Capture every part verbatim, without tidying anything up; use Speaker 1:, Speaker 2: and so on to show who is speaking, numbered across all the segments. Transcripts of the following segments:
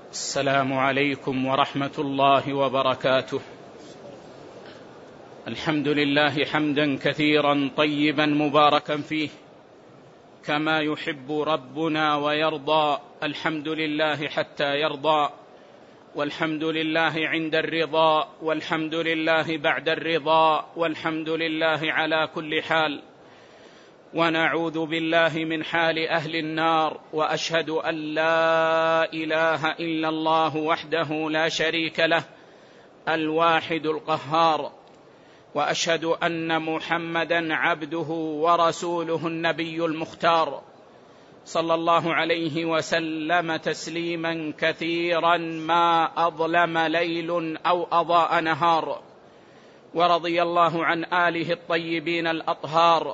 Speaker 1: السلام عليكم ورحمة الله وبركاته. الحمد لله حمدا كثيرا طيبا مباركا فيه كما يحب ربنا ويرضى. الحمد لله حتى يرضى، والحمد لله عند الرضا، والحمد لله بعد الرضا، والحمد لله على كل حال. ونعوذ بالله من حال أهل النار، وأشهد أن لا إله إلا الله وحده لا شريك له الواحد القهار، وأشهد أن محمدًا عبده ورسوله النبي المختار، صلى الله عليه وسلم تسليمًا كثيرًا ما أظلم ليل أو أضاء نهار. ورضي الله عن آله الطيبين الأطهار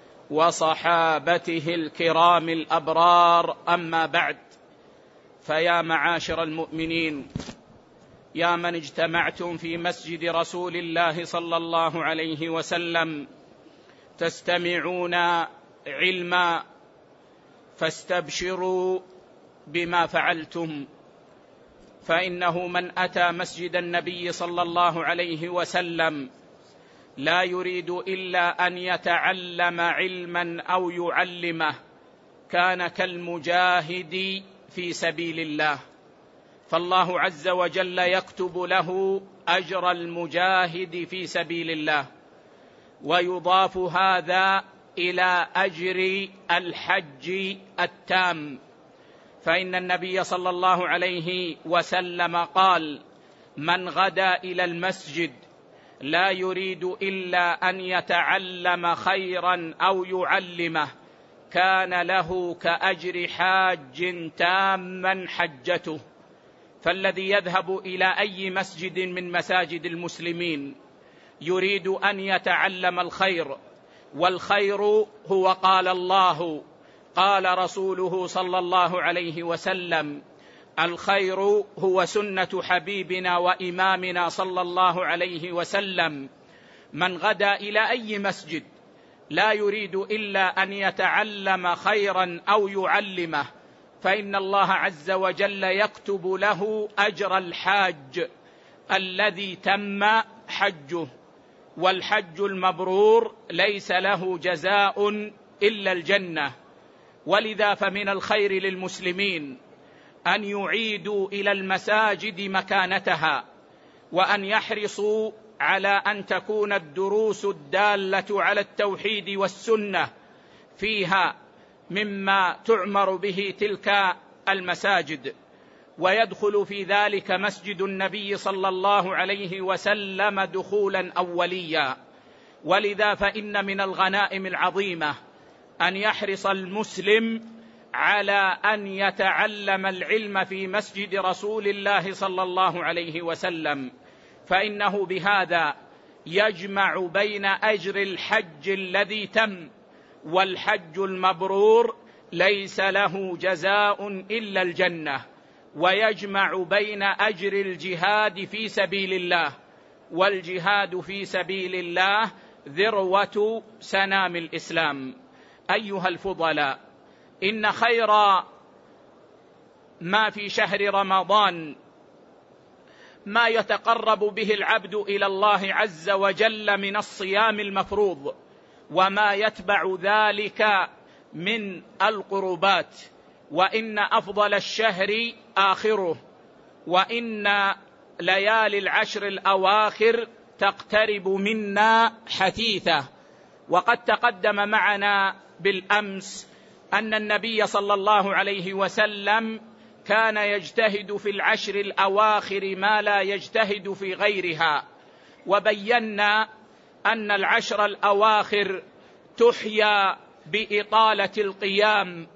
Speaker 1: وصحابته الكرام الأبرار. أما بعد، فيا معاشر المؤمنين، يا من اجتمعتم في مسجد رسول الله صلى الله عليه وسلم تستمعون علما، فاستبشروا بما فعلتم، فإنه من أتى مسجد النبي صلى الله عليه وسلم لا يريد إلا أن يتعلم علما أو يعلمه كان كالمجاهد في سبيل الله، فالله عز وجل يكتب له أجر المجاهد في سبيل الله، ويضاف هذا إلى أجر الحج التام، فإن النبي صلى الله عليه وسلم قال: من غدا إلى المسجد لا يريد إلا أن يتعلم خيرا أو يعلمه كان له كأجر حاج تاما حجته. فالذي يذهب إلى أي مسجد من مساجد المسلمين يريد أن يتعلم الخير، والخير هو قال الله قال رسوله صلى الله عليه وسلم: الخير هو سنة حبيبنا وإمامنا صلى الله عليه وسلم. من غدا إلى أي مسجد لا يريد إلا أن يتعلم خيرا أو يعلمه فإن الله عز وجل يكتب له أجر الحاج الذي تم حجه، والحج المبرور ليس له جزاء إلا الجنة. ولذا فمن الخير للمسلمين أن يعيدوا إلى المساجد مكانتها، وأن يحرصوا على أن تكون الدروس الدالة على التوحيد والسنة فيها مما تعمر به تلك المساجد، ويدخل في ذلك مسجد النبي صلى الله عليه وسلم دخولا أوليا. ولذا فإن من الغنائم العظيمة أن يحرص المسلم على أن يتعلم العلم في مسجد رسول الله صلى الله عليه وسلم، فإنه بهذا يجمع بين أجر الحج الذي تم، والحج المبرور ليس له جزاء إلا الجنة، ويجمع بين أجر الجهاد في سبيل الله، والجهاد في سبيل الله ذروة سنام الإسلام. أيها الفضلاء، إن خير ما في شهر رمضان ما يتقرب به العبد إلى الله عز وجل من الصيام المفروض، وما يتبع ذلك من القربات، وإن أفضل الشهر آخره، وإن ليالي العشر الأواخر تقترب منا حثيثة. وقد تقدم معنا بالأمس أن النبي صلى الله عليه وسلم كان يجتهد في العشر الأواخر ما لا يجتهد في غيرها، وبينا أن العشر الأواخر تحيا بإطالة القيام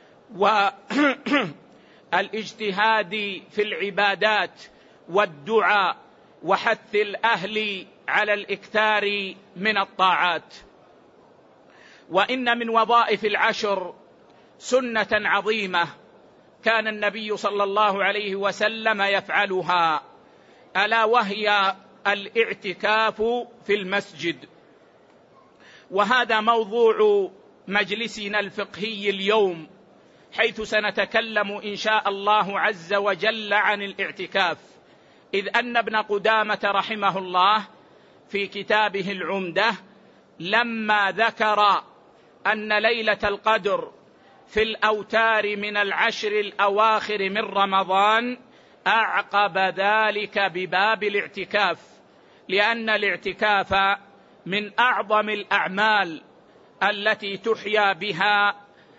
Speaker 1: والاجتهاد في العبادات والدعاء وحث الأهل على الإكثار من الطاعات. وإن من وظائف العشر سنة عظيمة كان النبي صلى الله عليه وسلم يفعلها، ألا وهي الاعتكاف في المسجد. وهذا موضوع مجلسنا الفقهي اليوم، حيث سنتكلم إن شاء الله عز وجل عن الاعتكاف، إذ أن ابن قدامة رحمه الله في كتابه العمدة لما ذكر أن ليلة القدر في الأوتار من العشر الأواخر من رمضان أعقب ذلك بباب الاعتكاف، لأن الاعتكاف من أعظم الأعمال التي تحيا بها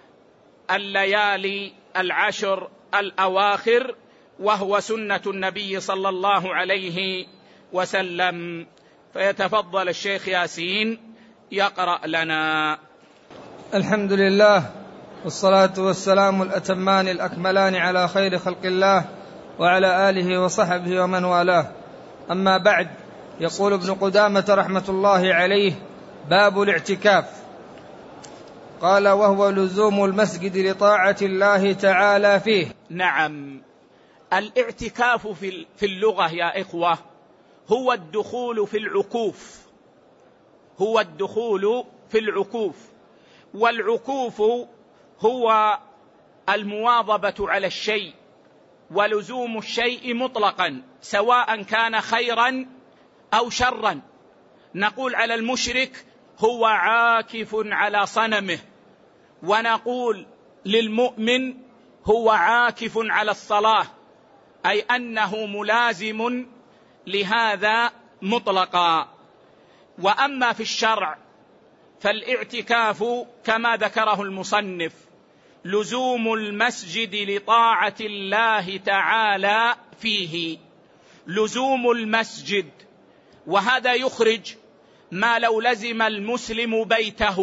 Speaker 1: الليالي العشر الأواخر، وهو سنة النبي صلى الله عليه وسلم. فيتفضل الشيخ ياسين يقرأ لنا.
Speaker 2: الحمد لله، والصلاة والسلام الأتمان الأكملان على خير خلق الله وعلى آله وصحبه ومن والاه. أما بعد، يقول ابن قدامة رحمة الله عليه: باب الاعتكاف. قال: وهو لزوم المسجد لطاعة الله تعالى فيه.
Speaker 1: نعم، الاعتكاف في اللغة يا إخوة هو الدخول في العكوف، هو الدخول في العكوف، والعكوف هو المواظبة على الشيء ولزوم الشيء مطلقا، سواء كان خيرا أو شرا. نقول على المشرك هو عاكف على صنمه، ونقول للمؤمن هو عاكف على الصلاة، أي أنه ملازم لهذا مطلقا. وأما في الشرع فالاعتكاف كما ذكره المصنف لزوم المسجد لطاعة الله تعالى فيه، لزوم المسجد، وهذا يخرج ما لو لزم المسلم بيته.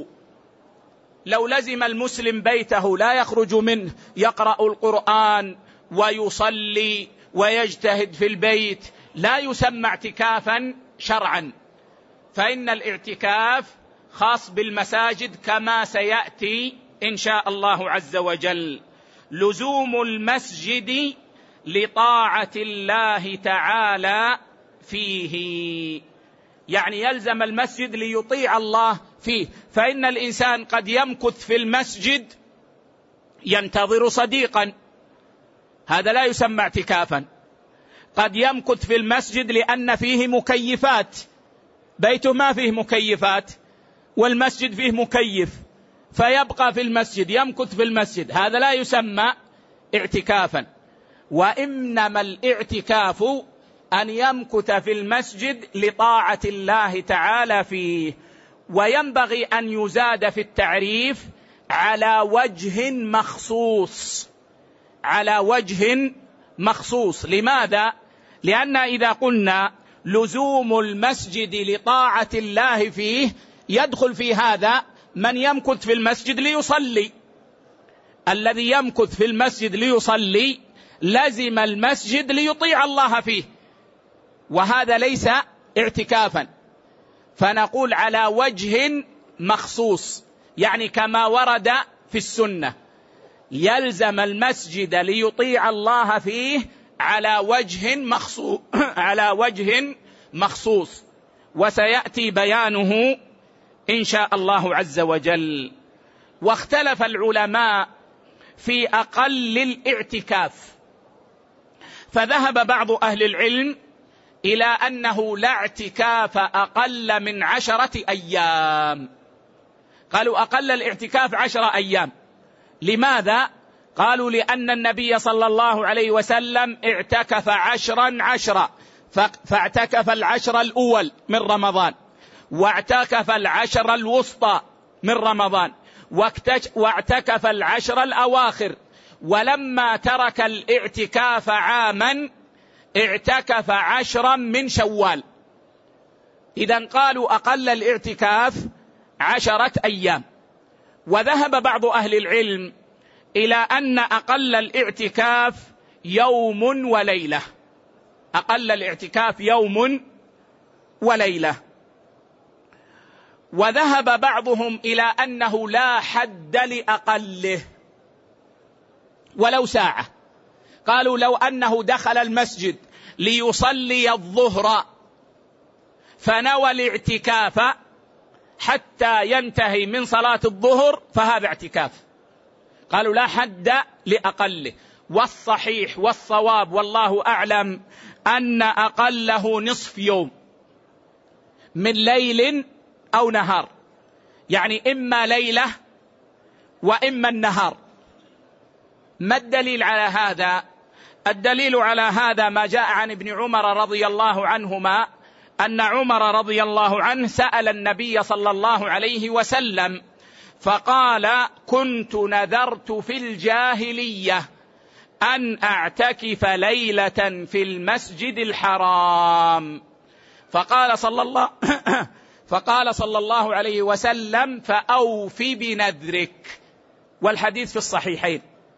Speaker 1: لو لزم المسلم بيته لا يخرج منه، يقرأ القرآن ويصلي ويجتهد في البيت، لا يسمى اعتكافا شرعا، فإن الاعتكاف خاص بالمساجد كما سيأتي إن شاء الله عز وجل. لزوم المسجد لطاعة الله تعالى فيه، يعني يلزم المسجد ليطيع الله فيه. فإن الإنسان قد يمكث في المسجد ينتظر صديقا، هذا لا يسمى اعتكافا. قد يمكث في المسجد لأن فيه مكيفات، بيته ما فيه مكيفات والمسجد فيه مكيف، فيبقى في المسجد يمكث في المسجد، هذا لا يسمى اعتكافا. وإنما الاعتكاف أن يمكث في المسجد لطاعة الله تعالى فيه. وينبغي أن يزاد في التعريف على وجه مخصوص، على وجه مخصوص. لماذا؟ لأن إذا قلنا لزوم المسجد لطاعة الله فيه يدخل في هذا من يمكث في المسجد ليصلي. الذي يمكث في المسجد ليصلي لزم المسجد ليطيع الله فيه، وهذا ليس اعتكافا. فنقول على وجه مخصوص، يعني كما ورد في السنة، يلزم المسجد ليطيع الله فيه على وجه مخصوص على وجه مخصوص، وسيأتي بيانه إن شاء الله عز وجل. واختلف العلماء في أقل الاعتكاف، فذهب بعض أهل العلم إلى أنه لا اعتكاف أقل من عشرة أيام. قالوا أقل الاعتكاف عشرة أيام. لماذا؟ قالوا لأن النبي صلى الله عليه وسلم اعتكف عشرا عشرا، فاعتكف العشر الأول من رمضان، واعتكف العشر الوسطى من رمضان، واعتكف العشر الأواخر. ولما ترك الاعتكاف عاما اعتكف عشرا من شوال. إذن قالوا أقل الاعتكاف عشرة أيام. وذهب بعض أهل العلم إلى أن أقل الاعتكاف يوم وليلة، أقل الاعتكاف يوم وليلة. وذهب بعضهم إلى أنه لا حد لأقله ولو ساعة. قالوا لو أنه دخل المسجد ليصلي الظهر فنوى الاعتكاف حتى ينتهي من صلاة الظهر فهذا اعتكاف. قالوا لا حد لأقله، والصحيح والصواب والله أعلم أن أقله نصف يوم من ليل أو نهار، يعني إما ليلة وإما النهار. ما الدليل على هذا؟ الدليل على هذا ما جاء عن ابن عمر رضي الله عنهما أن عمر رضي الله عنه سأل النبي صلى الله عليه وسلم فقال: كنت نذرت في الجاهلية أن أعتكف ليلة في المسجد الحرام، فقال صلى الله فقال صلى الله عليه وسلم: فأوف بنذرك، والحديث في الصحيحين.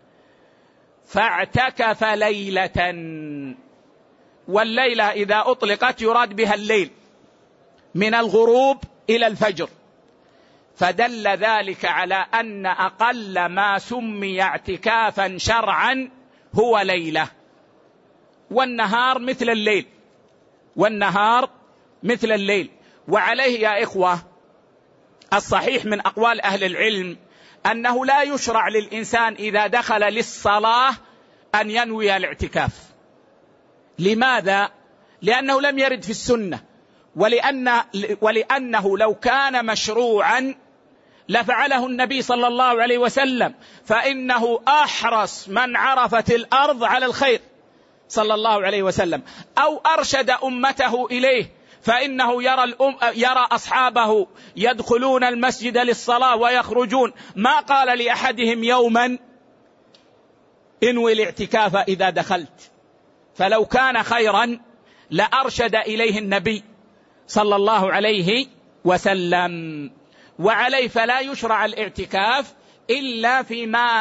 Speaker 1: فاعتكف ليلة، والليلة إذا أطلقت يراد بها الليل من الغروب إلى الفجر، فدل ذلك على أن أقل ما سمي اعتكافا شرعا هو ليلة، والنهار مثل الليل، والنهار مثل الليل. وعليه يا إخوة الصحيح من أقوال أهل العلم أنه لا يشرع للإنسان إذا دخل للصلاة أن ينوي الاعتكاف. لماذا؟ لأنه لم يرد في السنة، ولأن ولأنه لو كان مشروعا لفعله النبي صلى الله عليه وسلم، فإنه أحرص من عرفت الأرض على الخير صلى الله عليه وسلم، أو أرشد أمته إليه، فإنه يرى, الأم يرى أصحابه يدخلون المسجد للصلاة ويخرجون، ما قال لأحدهم يوما انوي الاعتكاف إذا دخلت. فلو كان خيرا لأرشد إليه النبي صلى الله عليه وسلم. وعليه فلا يشرع الاعتكاف إلا فيما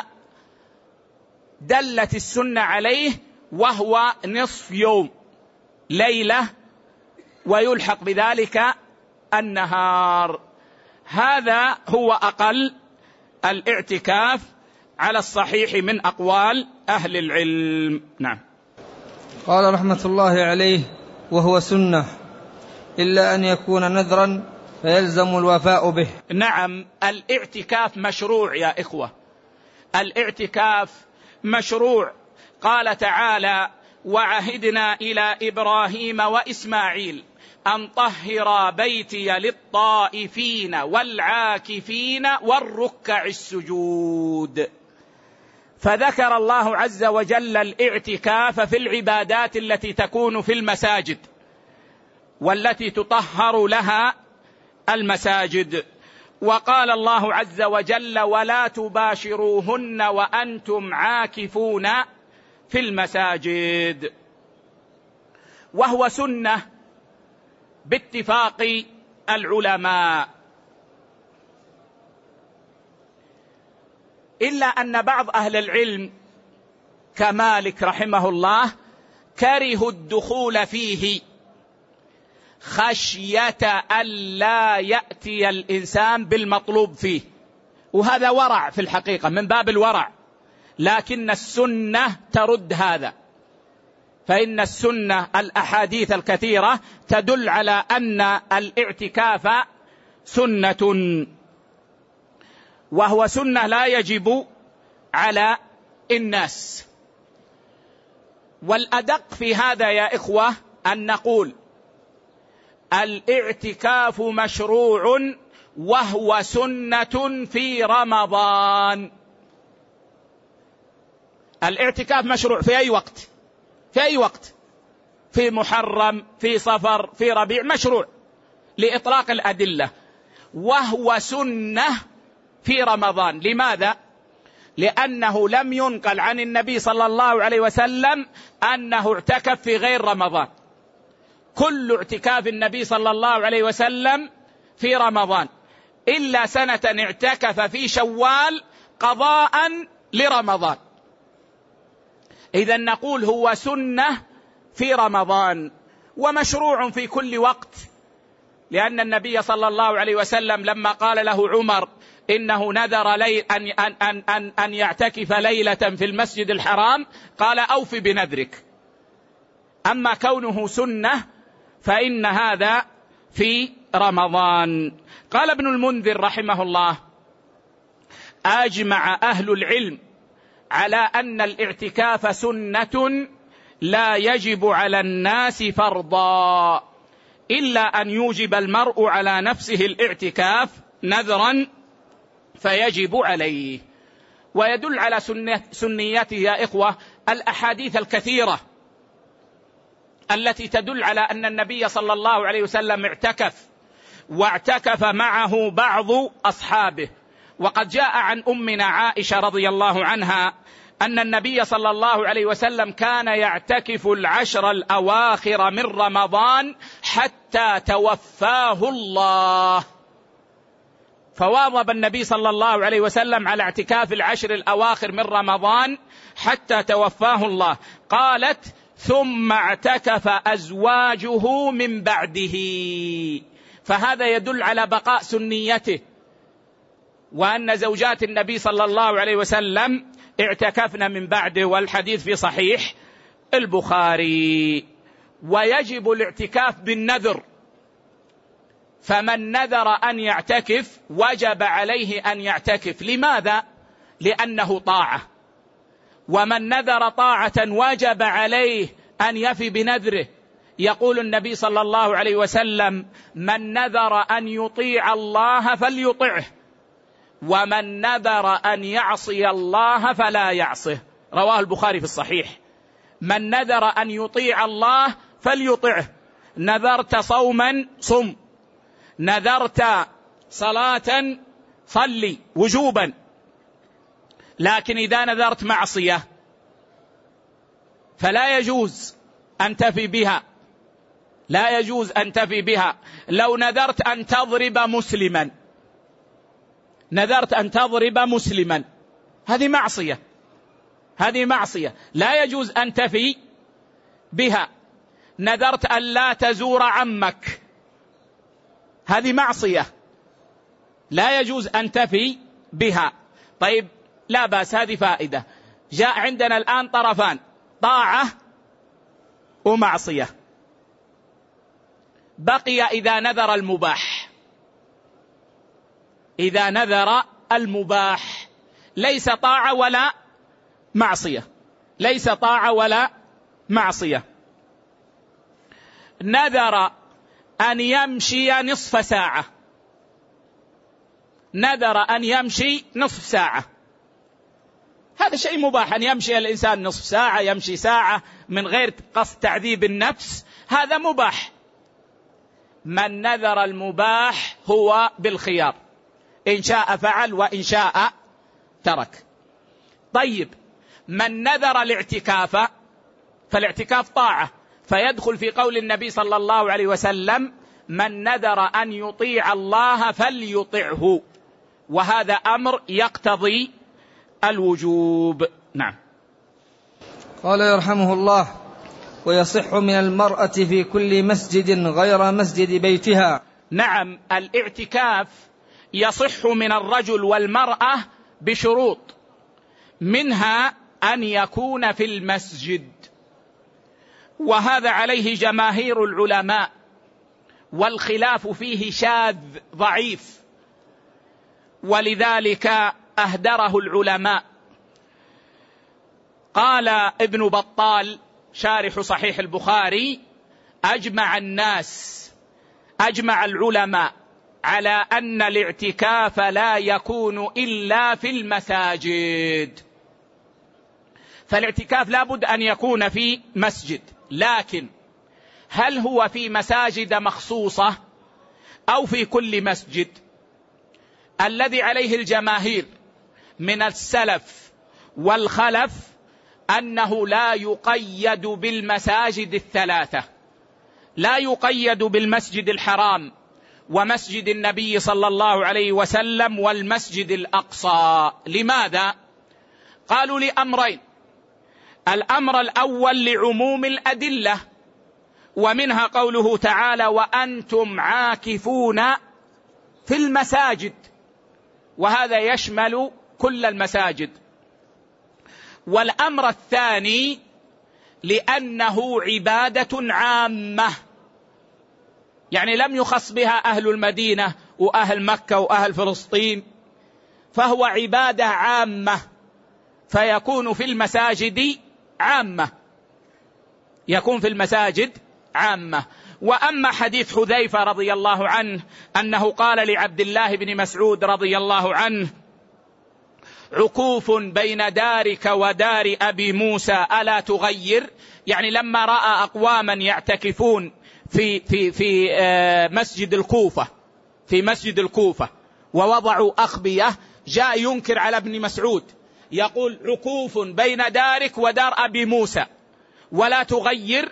Speaker 1: دلت السنة عليه، وهو نصف يوم ليلة ويلحق بذلك النهار. هذا هو أقل الاعتكاف على الصحيح من أقوال أهل العلم. نعم.
Speaker 2: قال رحمة الله عليه: وهو سنة إلا أن يكون نذرا فيلزم الوفاء به.
Speaker 1: نعم، الاعتكاف مشروع يا إخوة، الاعتكاف مشروع. قال تعالى: وعهدنا إلى إبراهيم وإسماعيل أن طهرا بيتي للطائفين والعاكفين والركع السجود. فذكر الله عز وجل الاعتكاف في العبادات التي تكون في المساجد والتي تطهر لها المساجد. وقال الله عز وجل: ولا تباشروهن وأنتم عاكفون في المساجد. وهو سنة باتفاق العلماء، إلا أن بعض أهل العلم كمالك رحمه الله كرهوا الدخول فيه خشية ألا يأتي الإنسان بالمطلوب فيه، وهذا ورع في الحقيقة من باب الورع، لكن السنة ترد هذا، فإن السنة الأحاديث الكثيرة تدل على أن الاعتكاف سنة، وهو سنة لا يجب على الناس. والأدق في هذا يا إخوة أن نقول الاعتكاف مشروع وهو سنة في رمضان. الاعتكاف مشروع في أي وقت، في أي وقت، في محرم، في صفر، في ربيع، مشروع لإطلاق الأدلة، وهو سنة في رمضان. لماذا؟ لأنه لم ينقل عن النبي صلى الله عليه وسلم أنه اعتكف في غير رمضان. كل اعتكاف النبي صلى الله عليه وسلم في رمضان، إلا سنة اعتكف في شوال قضاء لرمضان. إذن نقول هو سنة في رمضان ومشروع في كل وقت، لأن النبي صلى الله عليه وسلم لما قال له عمر إنه نذر لي أن, أن, أن, أن, أن يعتكف ليلة في المسجد الحرام قال: أوف بنذرك. أما كونه سنة فإن هذا في رمضان. قال ابن المنذر رحمه الله: أجمع أهل العلم على أن الاعتكاف سنة لا يجب على الناس فرضا، إلا أن يوجب المرء على نفسه الاعتكاف نذرا فيجب عليه. ويدل على سنيته يا إخوة الأحاديث الكثيرة التي تدل على أن النبي صلى الله عليه وسلم اعتكف، واعتكف معه بعض أصحابه. وقد جاء عن أمنا عائشة رضي الله عنها أن النبي صلى الله عليه وسلم كان يعتكف العشر الأواخر من رمضان حتى توفاه الله، فواظب النبي صلى الله عليه وسلم على اعتكاف العشر الأواخر من رمضان حتى توفاه الله. قالت: ثم اعتكف أزواجه من بعده. فهذا يدل على بقاء سنيته، وأن زوجات النبي صلى الله عليه وسلم اعتكفن من بعده، والحديث في صحيح البخاري. ويجب الاعتكاف بالنذر، فمن نذر أن يعتكف وجب عليه أن يعتكف. لماذا؟ لأنه طاعة، ومن نذر طاعة وجب عليه أن يفي بنذره. يقول النبي صلى الله عليه وسلم: من نذر أن يطيع الله فليطعه، ومن نذر أن يعصي الله فلا يعصه. رواه البخاري في الصحيح. من نذر أن يطيع الله فليطعه. نذرت صوما صم، نذرت صلاة صلي وجوبا. لكن إذا نذرت معصية فلا يجوز أن تفي بها، لا يجوز أن تفي بها. لو نذرت أن تضرب مسلما، نذرت أن تضرب مسلما، هذه معصية، هذه معصية لا يجوز أن تفي بها. نذرت أن لا تزور عمك، هذه معصية لا يجوز أن تفي بها. طيب لا بأس، هذه فائدة. جاء عندنا الآن طرفان، طاعة ومعصية. بقي إذا نذر المباح. إذا نذر المباح ليس طاعة ولا معصية، ليس طاعة ولا معصية. نذر أن يمشي نصف ساعة، نذر أن يمشي نصف ساعة، هذا شيء مباح. أن يمشي الإنسان نصف ساعة، يمشي ساعة من غير قصد تعذيب النفس، هذا مباح. من نذر المباح هو بالخيار، إن شاء فعل وإن شاء ترك. طيب من نذر الاعتكاف فالاعتكاف طاعة، فيدخل في قول النبي صلى الله عليه وسلم: من نذر أن يطيع الله فليطعه، وهذا أمر يقتضي الوجوب. نعم.
Speaker 2: قال يرحمه الله: ويصح من المرأة في كل مسجد غير مسجد بيتها.
Speaker 1: نعم، الاعتكاف يصح من الرجل والمرأة بشروط، منها أن يكون في المسجد، وهذا عليه جماهير العلماء، والخلاف فيه شاذ ضعيف، ولذلك أهدره العلماء. قال ابن بطال شارح صحيح البخاري: أجمع الناس، أجمع العلماء على أن الاعتكاف لا يكون إلا في المساجد. فالاعتكاف لا بد أن يكون في مسجد، لكن هل هو في مساجد مخصوصة أو في كل مسجد؟ الذي عليه الجماهير من السلف والخلف أنه لا يقيد بالمساجد الثلاثة، لا يقيد بالمسجد الحرام ومسجد النبي صلى الله عليه وسلم والمسجد الأقصى. لماذا؟ قالوا لأمرين: الأمر الأول لعموم الأدلة، ومنها قوله تعالى: وأنتم عاكفون في المساجد، وهذا يشمل كل المساجد. والأمر الثاني لأنه عبادة عامة، يعني لم يخص بها أهل المدينة وأهل مكة وأهل فلسطين، فهو عبادة عامة، فيكون في المساجد عامة، يكون في المساجد عامة. وأما حديث حذيفة رضي الله عنه أنه قال لعبد الله بن مسعود رضي الله عنه: عكوف بين دارك ودار أبي موسى ألا تغير، يعني لما رأى أقواما يعتكفون في في في مسجد الكوفة في مسجد الكوفة ووضعوا أخبية، جاء ينكر على ابن مسعود يقول: عكوف بين دارك ودار أبي موسى ولا تغير،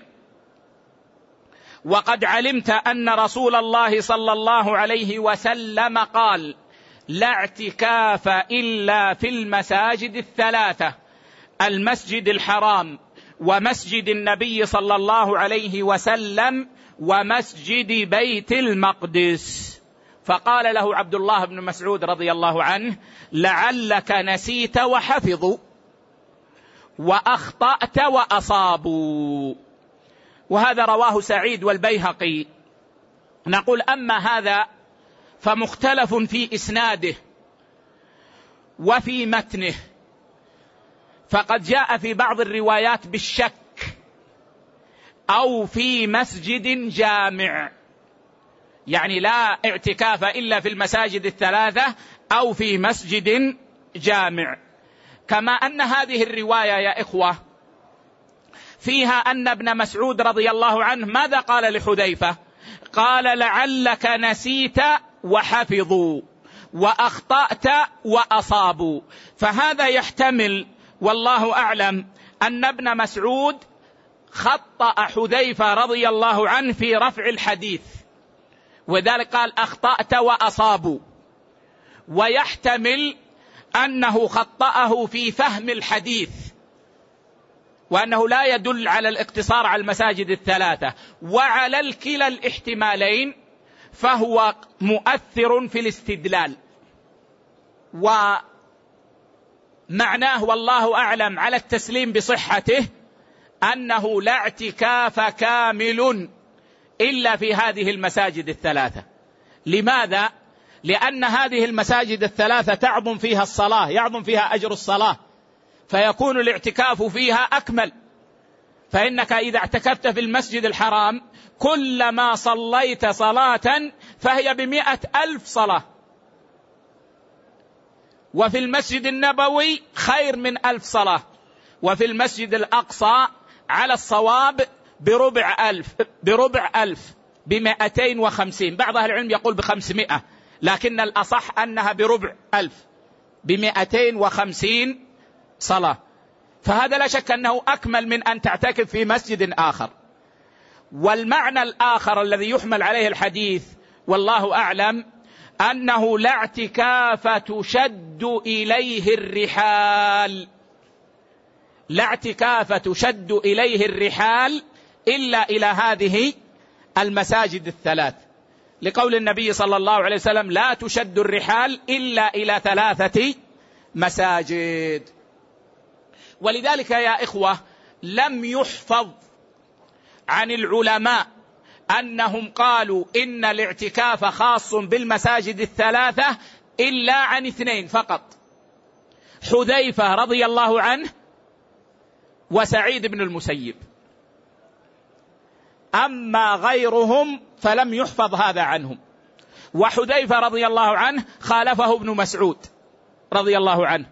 Speaker 1: وقد علمت أن رسول الله صلى الله عليه وسلم قال: لا اعتكاف إلا في المساجد الثلاثة، المسجد الحرام ومسجد النبي صلى الله عليه وسلم ومسجد بيت المقدس. فقال له عبد الله بن مسعود رضي الله عنه: لعلك نسيت وحفظوا وأخطأت وأصابوا. وهذا رواه سعيد والبيهقي. نقول: أما هذا فمختلف في إسناده وفي متنه، فقد جاء في بعض الروايات بالشك أو في مسجد جامع، يعني لا اعتكاف إلا في المساجد الثلاثة أو في مسجد جامع. كما أن هذه الرواية يا إخوة فيها أن ابن مسعود رضي الله عنه ماذا قال لحذيفة؟ قال: لعلك نسيت وحفظوا وأخطأت وأصابوا. فهذا يحتمل والله أعلم أن ابن مسعود خطأ حذيفة رضي الله عنه في رفع الحديث، وذلك قال: أخطأت وأصابوا. ويحتمل أنه خطأه في فهم الحديث، وأنه لا يدل على الاقتصار على المساجد الثلاثة. وعلى الكلا الاحتمالين فهو مؤثر في الاستدلال، ومعناه والله أعلم على التسليم بصحته أنه لا اعتكاف كامل إلا في هذه المساجد الثلاثة. لماذا؟ لأن هذه المساجد الثلاثة تعظم فيها الصلاة، يعظم فيها أجر الصلاة، فيكون الاعتكاف فيها أكمل. فإنك إذا اعتكفت في المسجد الحرام كلما صليت صلاة فهي بمئة ألف صلاة، وفي المسجد النبوي خير من ألف صلاة، وفي المسجد الأقصى على الصواب بربع ألف بربع ألف بمئتين وخمسين، بعض أهل العلم يقول بخمسمائة، لكن الأصح أنها بربع ألف بمئتين وخمسين صلاة. فهذا لا شك أنه أكمل من أن تعتكف في مسجد آخر. والمعنى الآخر الذي يحمل عليه الحديث والله أعلم أنه لا اعتكاف تشد إليه الرحال، لا اعتكاف تشد إليه الرحال إلا إلى هذه المساجد الثلاث، لقول النبي صلى الله عليه وسلم: لا تشد الرحال إلا إلى ثلاثة مساجد. ولذلك يا إخوة لم يحفظ عن العلماء أنهم قالوا إن الاعتكاف خاص بالمساجد الثلاثة إلا عن اثنين فقط: حذيفة رضي الله عنه وسعيد بن المسيب. أما غيرهم فلم يحفظ هذا عنهم. وحذيفة رضي الله عنه خالفه ابن مسعود رضي الله عنه،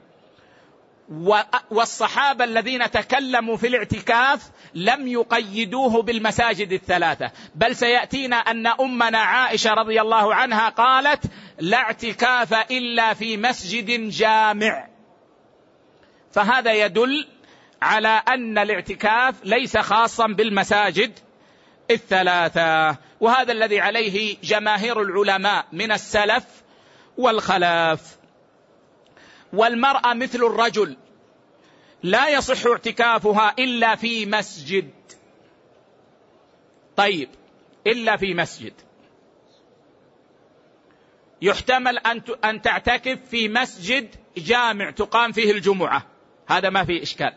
Speaker 1: والصحابة الذين تكلموا في الاعتكاف لم يقيدوه بالمساجد الثلاثة، بل سيأتينا أن أمنا عائشة رضي الله عنها قالت: لا اعتكاف إلا في مسجد جامع. فهذا يدل على أن الاعتكاف ليس خاصا بالمساجد الثلاثة، وهذا الذي عليه جماهير العلماء من السلف والخلف. والمرأة مثل الرجل لا يصح اعتكافها إلا في مسجد. طيب، إلا في مسجد، يحتمل أن تعتكف في مسجد جامع تقام فيه الجمعة، هذا ما فيه إشكال.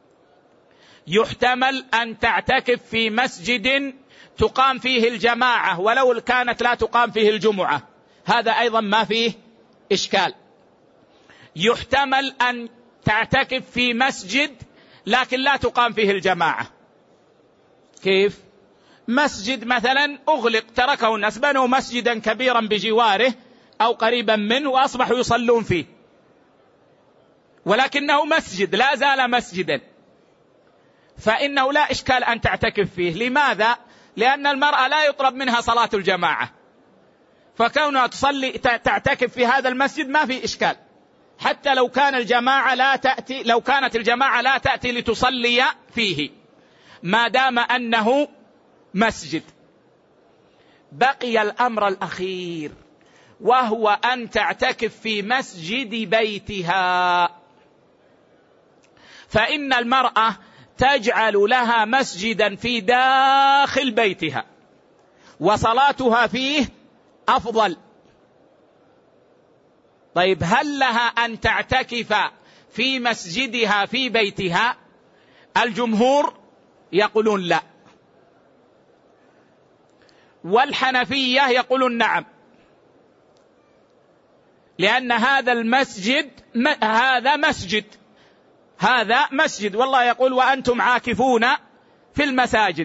Speaker 1: يحتمل أن تعتكف في مسجد تقام فيه الجماعة ولو كانت لا تقام فيه الجمعة، هذا أيضا ما فيه إشكال. يحتمل أن تعتكف في مسجد لكن لا تقام فيه الجماعة. كيف؟ مسجد مثلا أغلق، تركه الناس، بنوا مسجدا كبيرا بجواره أو قريبا منه وأصبحوا يصلون فيه، ولكنه مسجد لا زال مسجدا، فإنه لا إشكال أن تعتكف فيه. لماذا؟ لأن المرأة لا يطلب منها صلاة الجماعة، فكونها تصلي تعتكف في هذا المسجد ما في إشكال، حتى لو كان الجماعة لا تأتي لو كانت الجماعة لا تأتي لتصلي فيه، ما دام أنه مسجد. بقي الأمر الأخير، وهو أن تعتكف في مسجد بيتها. فإن المرأة تجعل لها مسجدا في داخل بيتها وصلاتها فيه أفضل. طيب، هل لها أن تعتكف في مسجدها في بيتها؟ الجمهور يقولون لا، والحنفية يقولون نعم، لأن هذا المسجد هذا مسجد هذا مسجد والله يقول وأنتم عاكفون في المساجد.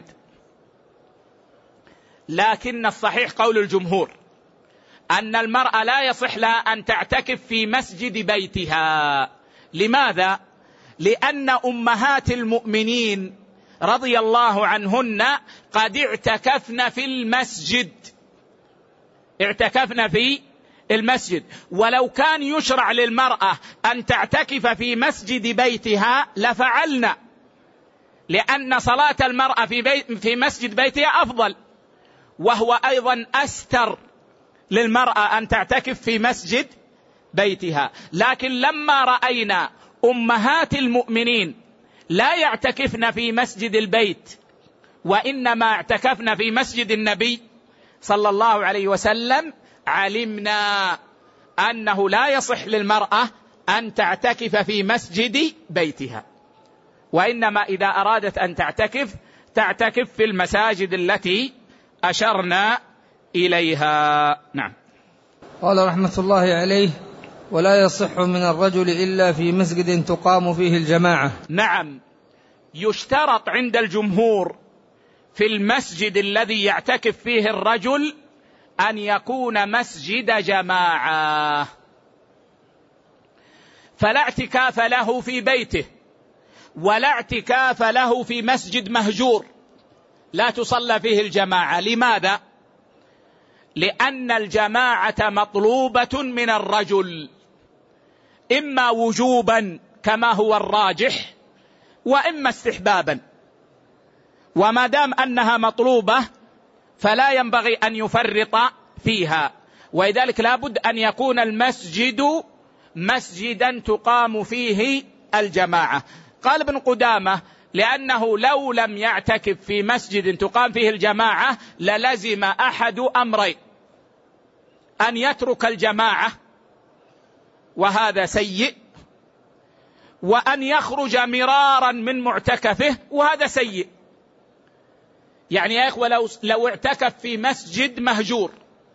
Speaker 1: لكن الصحيح قول الجمهور أن المرأة لا يصح لها أن تعتكف في مسجد بيتها. لماذا؟ لأن أمهات المؤمنين رضي الله عنهن قد اعتكفن في المسجد اعتكفن في المسجد في كان يشرع للمرأة أن تعتكف في مسجد بيتها لفعلنا، لأن صلاة المرأة في, بيت في مسجد بيتها أفضل، وهو أيضا أستر للمرأة أن تعتكف في مسجد بيتها. لكن لما رأينا أمهات المؤمنين لا يعتكفن في مسجد البيت وإنما اعتكفن في مسجد النبي صلى الله عليه وسلم، علمنا أنه لا يصح للمرأة أن تعتكف في مسجد بيتها، وإنما إذا أرادت أن تعتكف تعتكف في المساجد التي أشرنا إليها. نعم.
Speaker 2: قال رحمة الله عليه: ولا يصح من الرجل إلا في مسجد تقام فيه الجماعة.
Speaker 1: نعم، يشترط عند الجمهور في المسجد الذي يعتكف فيه الرجل أن يكون مسجد جماعة، فلا اعتكاف له في بيته ولا اعتكاف له في مسجد مهجور لا تصلى فيه الجماعة. لماذا؟ لأن الجماعة مطلوبة من الرجل، إما وجوبا كما هو الراجح وإما استحبابا، وما دام أنها مطلوبة فلا ينبغي أن يفرط فيها، ولذلك لابد أن يكون المسجد مسجدا تقام فيه الجماعة. قال ابن قدامة: لأنه لو لم يعتكف في مسجد تقام فيه الجماعة للزم أحد أمرين: أن يترك الجماعة وهذا سيء، وأن يخرج مرارا من معتكفه وهذا سيء. يعني يا إخوة، لو, لو اعتكف في مسجد مهجور،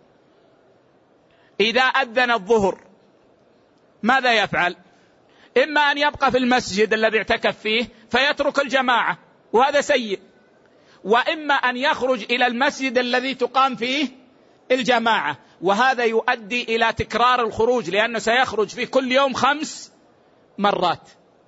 Speaker 1: إذا أذن الظهر ماذا يفعل؟ إما أن يبقى في المسجد الذي اعتكف فيه فيترك الجماعة وهذا سيء، وإما أن يخرج إلى المسجد الذي تقام فيه الجماعة، وهذا يؤدي إلى تكرار الخروج، لأنه سيخرج في كل يوم خمس مرات،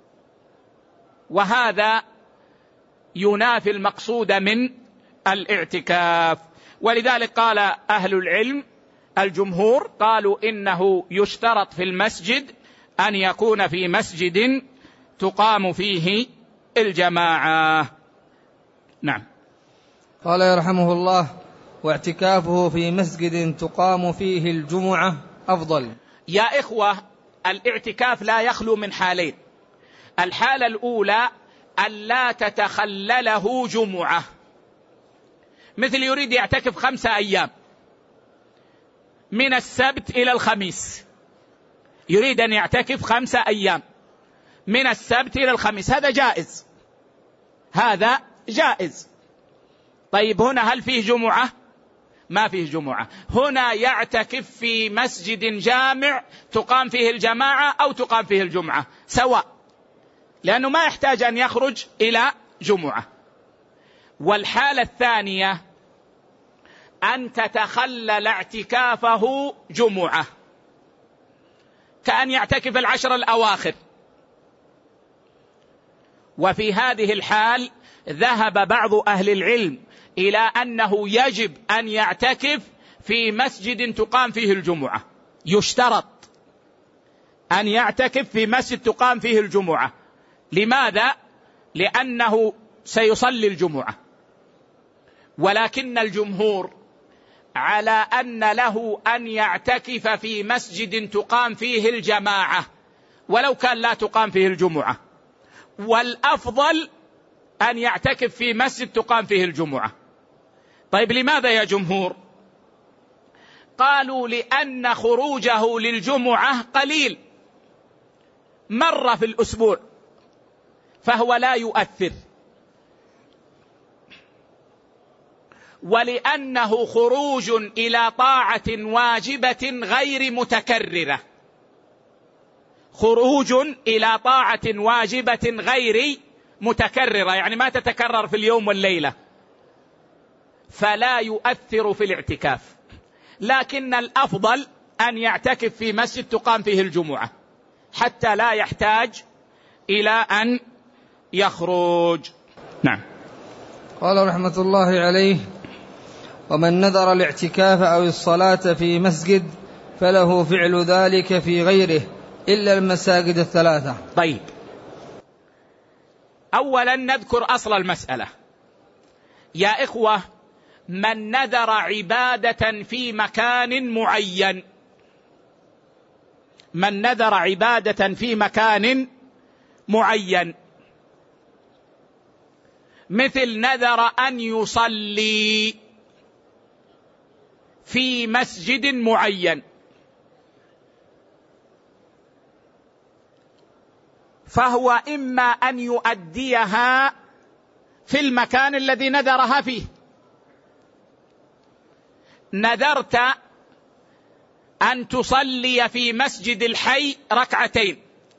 Speaker 1: وهذا ينافي المقصود من الاعتكاف. ولذلك قال أهل العلم الجمهور قالوا إنه يشترط في المسجد أن يكون في مسجد تقام فيه الجماعة. نعم.
Speaker 2: قال يرحمه الله: واعتكافه في مسجد تقام فيه الجمعة أفضل.
Speaker 1: يا إخوة، الاعتكاف لا يخلو من حالين: الحالة الأولى أن لا تتخلله جمعة، مثل يريد يعتكف خمسة أيام من السبت إلى الخميس، يريد أن يعتكف خمسة أيام من السبت إلى الخميس، هذا جائز، هذا جائز. طيب هنا هل فيه جمعة؟ ما فيه جمعة. هنا يعتكف في مسجد جامع تقام فيه الجماعة أو تقام فيه الجمعة سواء، لأنه ما يحتاج أن يخرج إلى جمعة. والحالة الثانية أن تتخلل اعتكافه جمعة، كأن يعتكف العشر الأواخر، وفي هذه الحال ذهب بعض أهل العلم إلى أنه يجب أن يعتكف في مسجد تقام فيه الجمعة. يشترط أن يعتكف في مسجد تقام فيه الجمعة. لماذا؟ لأنه سيصلي الجمعة. ولكن الجمهور على أن له أن يعتكف في مسجد تقام فيه الجماعة ولو كان لا تقام فيه الجمعة، والأفضل أن يعتكف في مسجد تقام فيه الجمعة. طيب لماذا يا جمهور؟ قالوا لأن خروجه للجمعة قليل، مرة في الأسبوع، فهو لا يؤثر، ولأنه خروج إلى طاعة واجبة غير متكررة، خروج إلى طاعة واجبة غير متكررة، يعني ما تتكرر في اليوم والليلة، فلا يؤثر في الاعتكاف. لكن الأفضل أن يعتكف في مسجد تقام فيه الجمعة حتى لا يحتاج إلى أن يخرج. نعم.
Speaker 2: قال رحمة الله عليه: ومن نذر الاعتكاف أو الصلاة في مسجد فله فعل ذلك في غيره إلا المساجد الثلاثة.
Speaker 1: طيب، أولا نذكر أصل المسألة. يا إخوة، من نذر عبادة في مكان معين، من نذر عبادة في مكان معين، مثل نذر أن يصلي في مسجد معين، فهو إما أن يؤديها في المكان الذي نذرها فيه. نذرت أن تصلي في مسجد الحي ركعتين،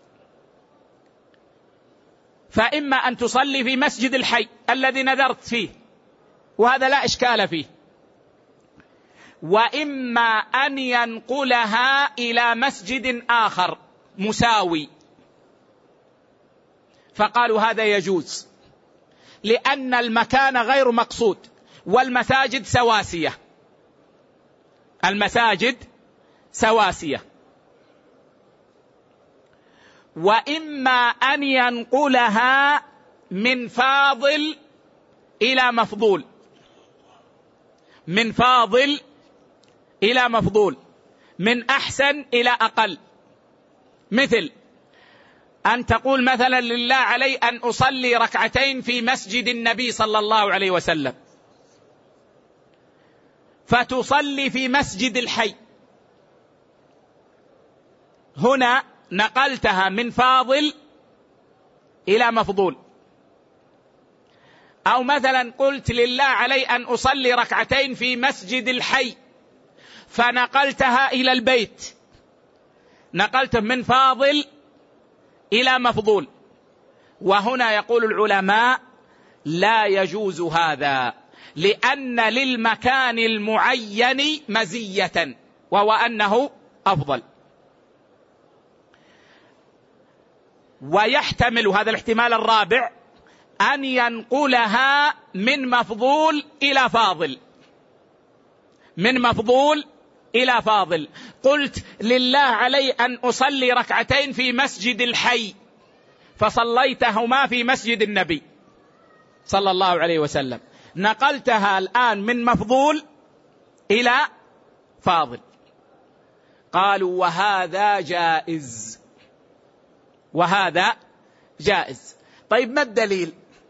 Speaker 1: فإما أن تصلي في مسجد الحي الذي نذرت فيه، وهذا لا إشكال فيه، وإما أن ينقلها إلى مسجد آخر مساوي، فقالوا هذا يجوز، لأن المكان غير مقصود، والمساجد سواسية، المساجد سواسية. وإما أن ينقلها من فاضل إلى مفضول، من فاضل إلى مفضول، من أحسن إلى أقل، مثل أن تقول مثلا لله علي أن أصلي ركعتين في مسجد النبي صلى الله عليه وسلم، فتصلي في مسجد الحي، هنا نقلتها من فاضل إلى مفضول. أو مثلا قلت لله علي أن أصلي ركعتين في مسجد الحي، فنقلتها إلى البيت، نقلت من فاضل إلى مفضول. وهنا يقول العلماء لا يجوز هذا، لأن للمكان المعين مزية، وهو أنه أفضل. ويحتمل هذا الاحتمال الرابع أن ينقلها من مفضول إلى فاضل، من مفضول إلى فاضل. قلت لله علي أن أصلي ركعتين في مسجد الحي، فصليتهما في مسجد النبي صلى الله عليه وسلم، نقلتها الآن من مفضول إلى فاضل. قالوا وهذا جائز، وهذا جائز. طيب ما الدليل؟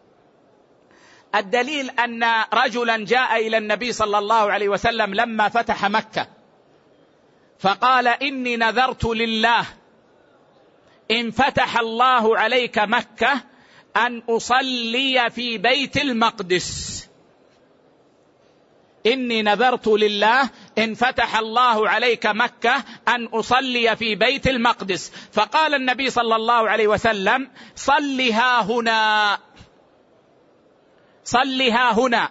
Speaker 1: الدليل أن رجلا جاء إلى النبي صلى الله عليه وسلم لما فتح مكة، فقال إني نذرت لله إن فتح الله عليك مكة أن أصلي في بيت المقدس، إني نذرت لله إن فتح الله عليك مكة أن أصلي في بيت المقدس. فقال النبي صلى الله عليه وسلم صلها هنا، صلها هنا.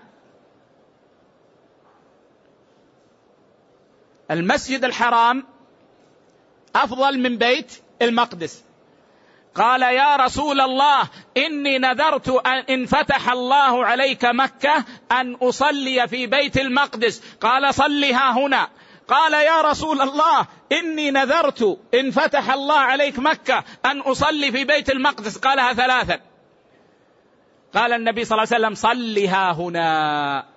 Speaker 1: المسجد الحرام أفضل من بيت المقدس. قال يا رسول الله إني نذرت إن فتح الله عليك مكة أن أصلي في بيت المقدس. قال صلها هنا. قال يا رسول الله إني نذرت إن فتح الله عليك مكة أن أصلي في بيت المقدس. قالها ثلاثا. قال النبي صلى الله عليه وسلم صلها هنا،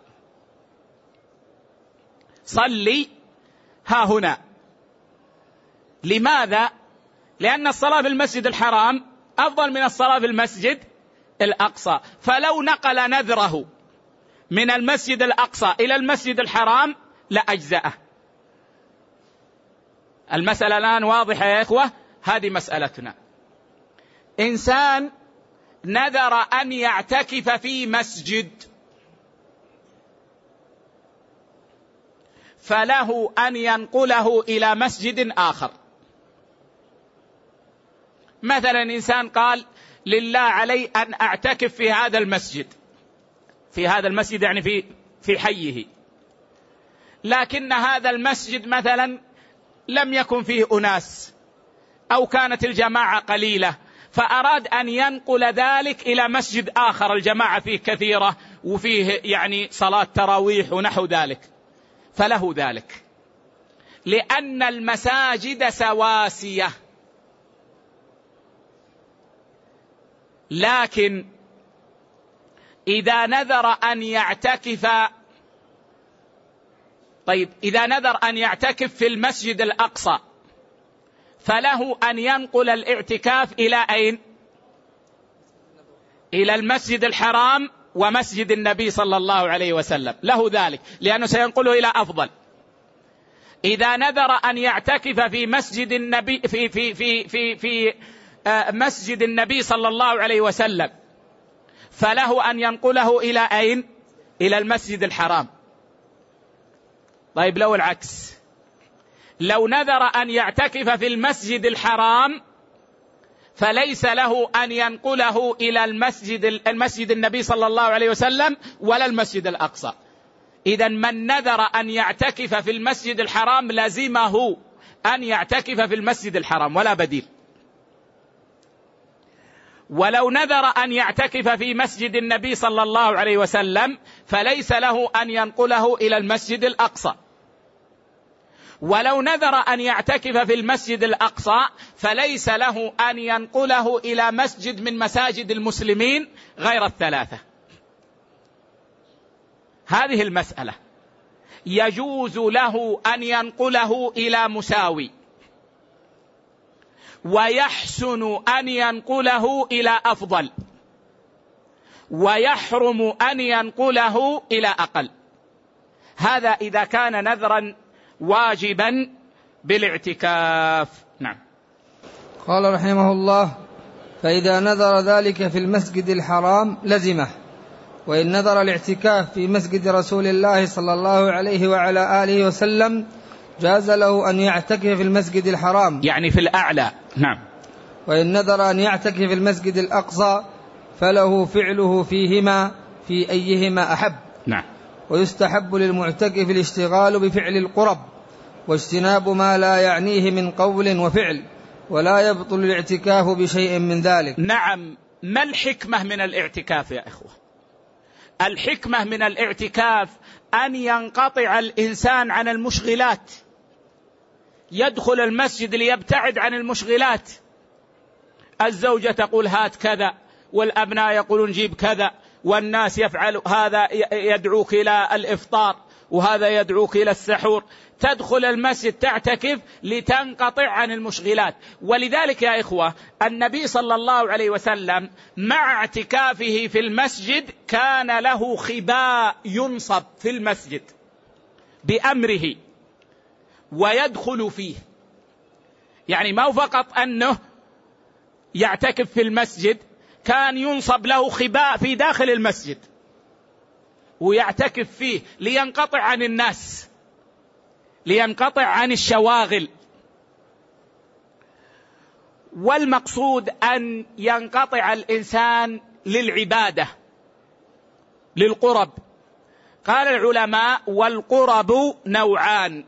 Speaker 1: صلي ها هنا. لماذا؟ لأن الصلاة في المسجد الحرام أفضل من الصلاة في المسجد الأقصى. فلو نقل نذره من المسجد الأقصى إلى المسجد الحرام لأجزأه. المسألة الآن واضحة يا إخوة. هذه مسألتنا. إنسان نذر أن يعتكف في مسجد، فله أن ينقله إلى مسجد آخر. مثلا إنسان قال لله علي أن أعتكف في هذا المسجد، في هذا المسجد يعني في في حيه، لكن هذا المسجد مثلا لم يكن فيه أناس أو كانت الجماعة قليلة، فأراد أن ينقل ذلك إلى مسجد آخر الجماعة فيه كثيرة وفيه يعني صلاة تراويح ونحو ذلك، فله ذلك، لأن المساجد سواسية. لكن إذا نذر أن يعتكف، طيب إذا نذر أن يعتكف في المسجد الأقصى فله أن ينقل الاعتكاف إلى أين؟ إلى المسجد الحرام ومسجد النبي صلى الله عليه وسلم، له ذلك لأنه سينقله إلى أفضل. إذا نذر أن يعتكف في مسجد النبي في في في في في مسجد النبي صلى الله عليه وسلم فله أن ينقله إلى أين؟ إلى المسجد الحرام. طيب لو العكس، لو نذر أن يعتكف في المسجد الحرام فليس له أن ينقله إلى المسجد المسجد النبي صلى الله عليه وسلم ولا المسجد الأقصى. إذن من نذر أن يعتكف في المسجد الحرام لزمه أن يعتكف في المسجد الحرام ولا بديل. ولو نذر أن يعتكف في مسجد النبي صلى الله عليه وسلم فليس له أن ينقله إلى المسجد الأقصى. ولو نذر أن يعتكف في المسجد الأقصى فليس له أن ينقله إلى مسجد من مساجد المسلمين غير الثلاثة. هذه المسألة يجوز له أن ينقله إلى مساوي، ويحسن أن ينقله إلى أفضل، ويحرم أن ينقله إلى أقل. هذا إذا كان نذرا واجبا بالاعتكاف. نعم.
Speaker 2: قال رحمه الله: فإذا نذر ذلك في المسجد الحرام لزمه، وإن نذر الاعتكاف في مسجد رسول الله صلى الله عليه وعلى آله وسلم جاز له أن يعتكف في المسجد الحرام،
Speaker 1: يعني في الأعلى. نعم.
Speaker 2: وإن نذر أن يعتكف في المسجد الأقصى فله فعله فيهما في أيهما أحب.
Speaker 1: نعم.
Speaker 2: ويستحب للمعتكف الاشتغال بفعل القرب واجتناب ما لا يعنيه من قول وفعل، ولا يبطل الاعتكاف بشيء من ذلك.
Speaker 1: نعم. ما الحكمة من الاعتكاف يا إخوة؟ الحكمة من الاعتكاف أن ينقطع الإنسان عن المشغلات، يدخل المسجد ليبتعد عن المشغلات. الزوجة تقول هات كذا، والأبناء يقولون جيب كذا، والناس يفعل هذا يدعوك إلى الإفطار وهذا يدعوك إلى السحور. تدخل المسجد تعتكف لتنقطع عن المشغلات. ولذلك يا إخوة النبي صلى الله عليه وسلم مع اعتكافه في المسجد كان له خباء ينصب في المسجد بأمره ويدخل فيه. يعني ما فقط أنه يعتكف في المسجد، كان ينصب له خباء في داخل المسجد ويعتكف فيه لينقطع عن الناس، لينقطع عن الشواغل. والمقصود أن ينقطع الإنسان للعبادة، للقرب. قال العلماء: والقرب نوعان.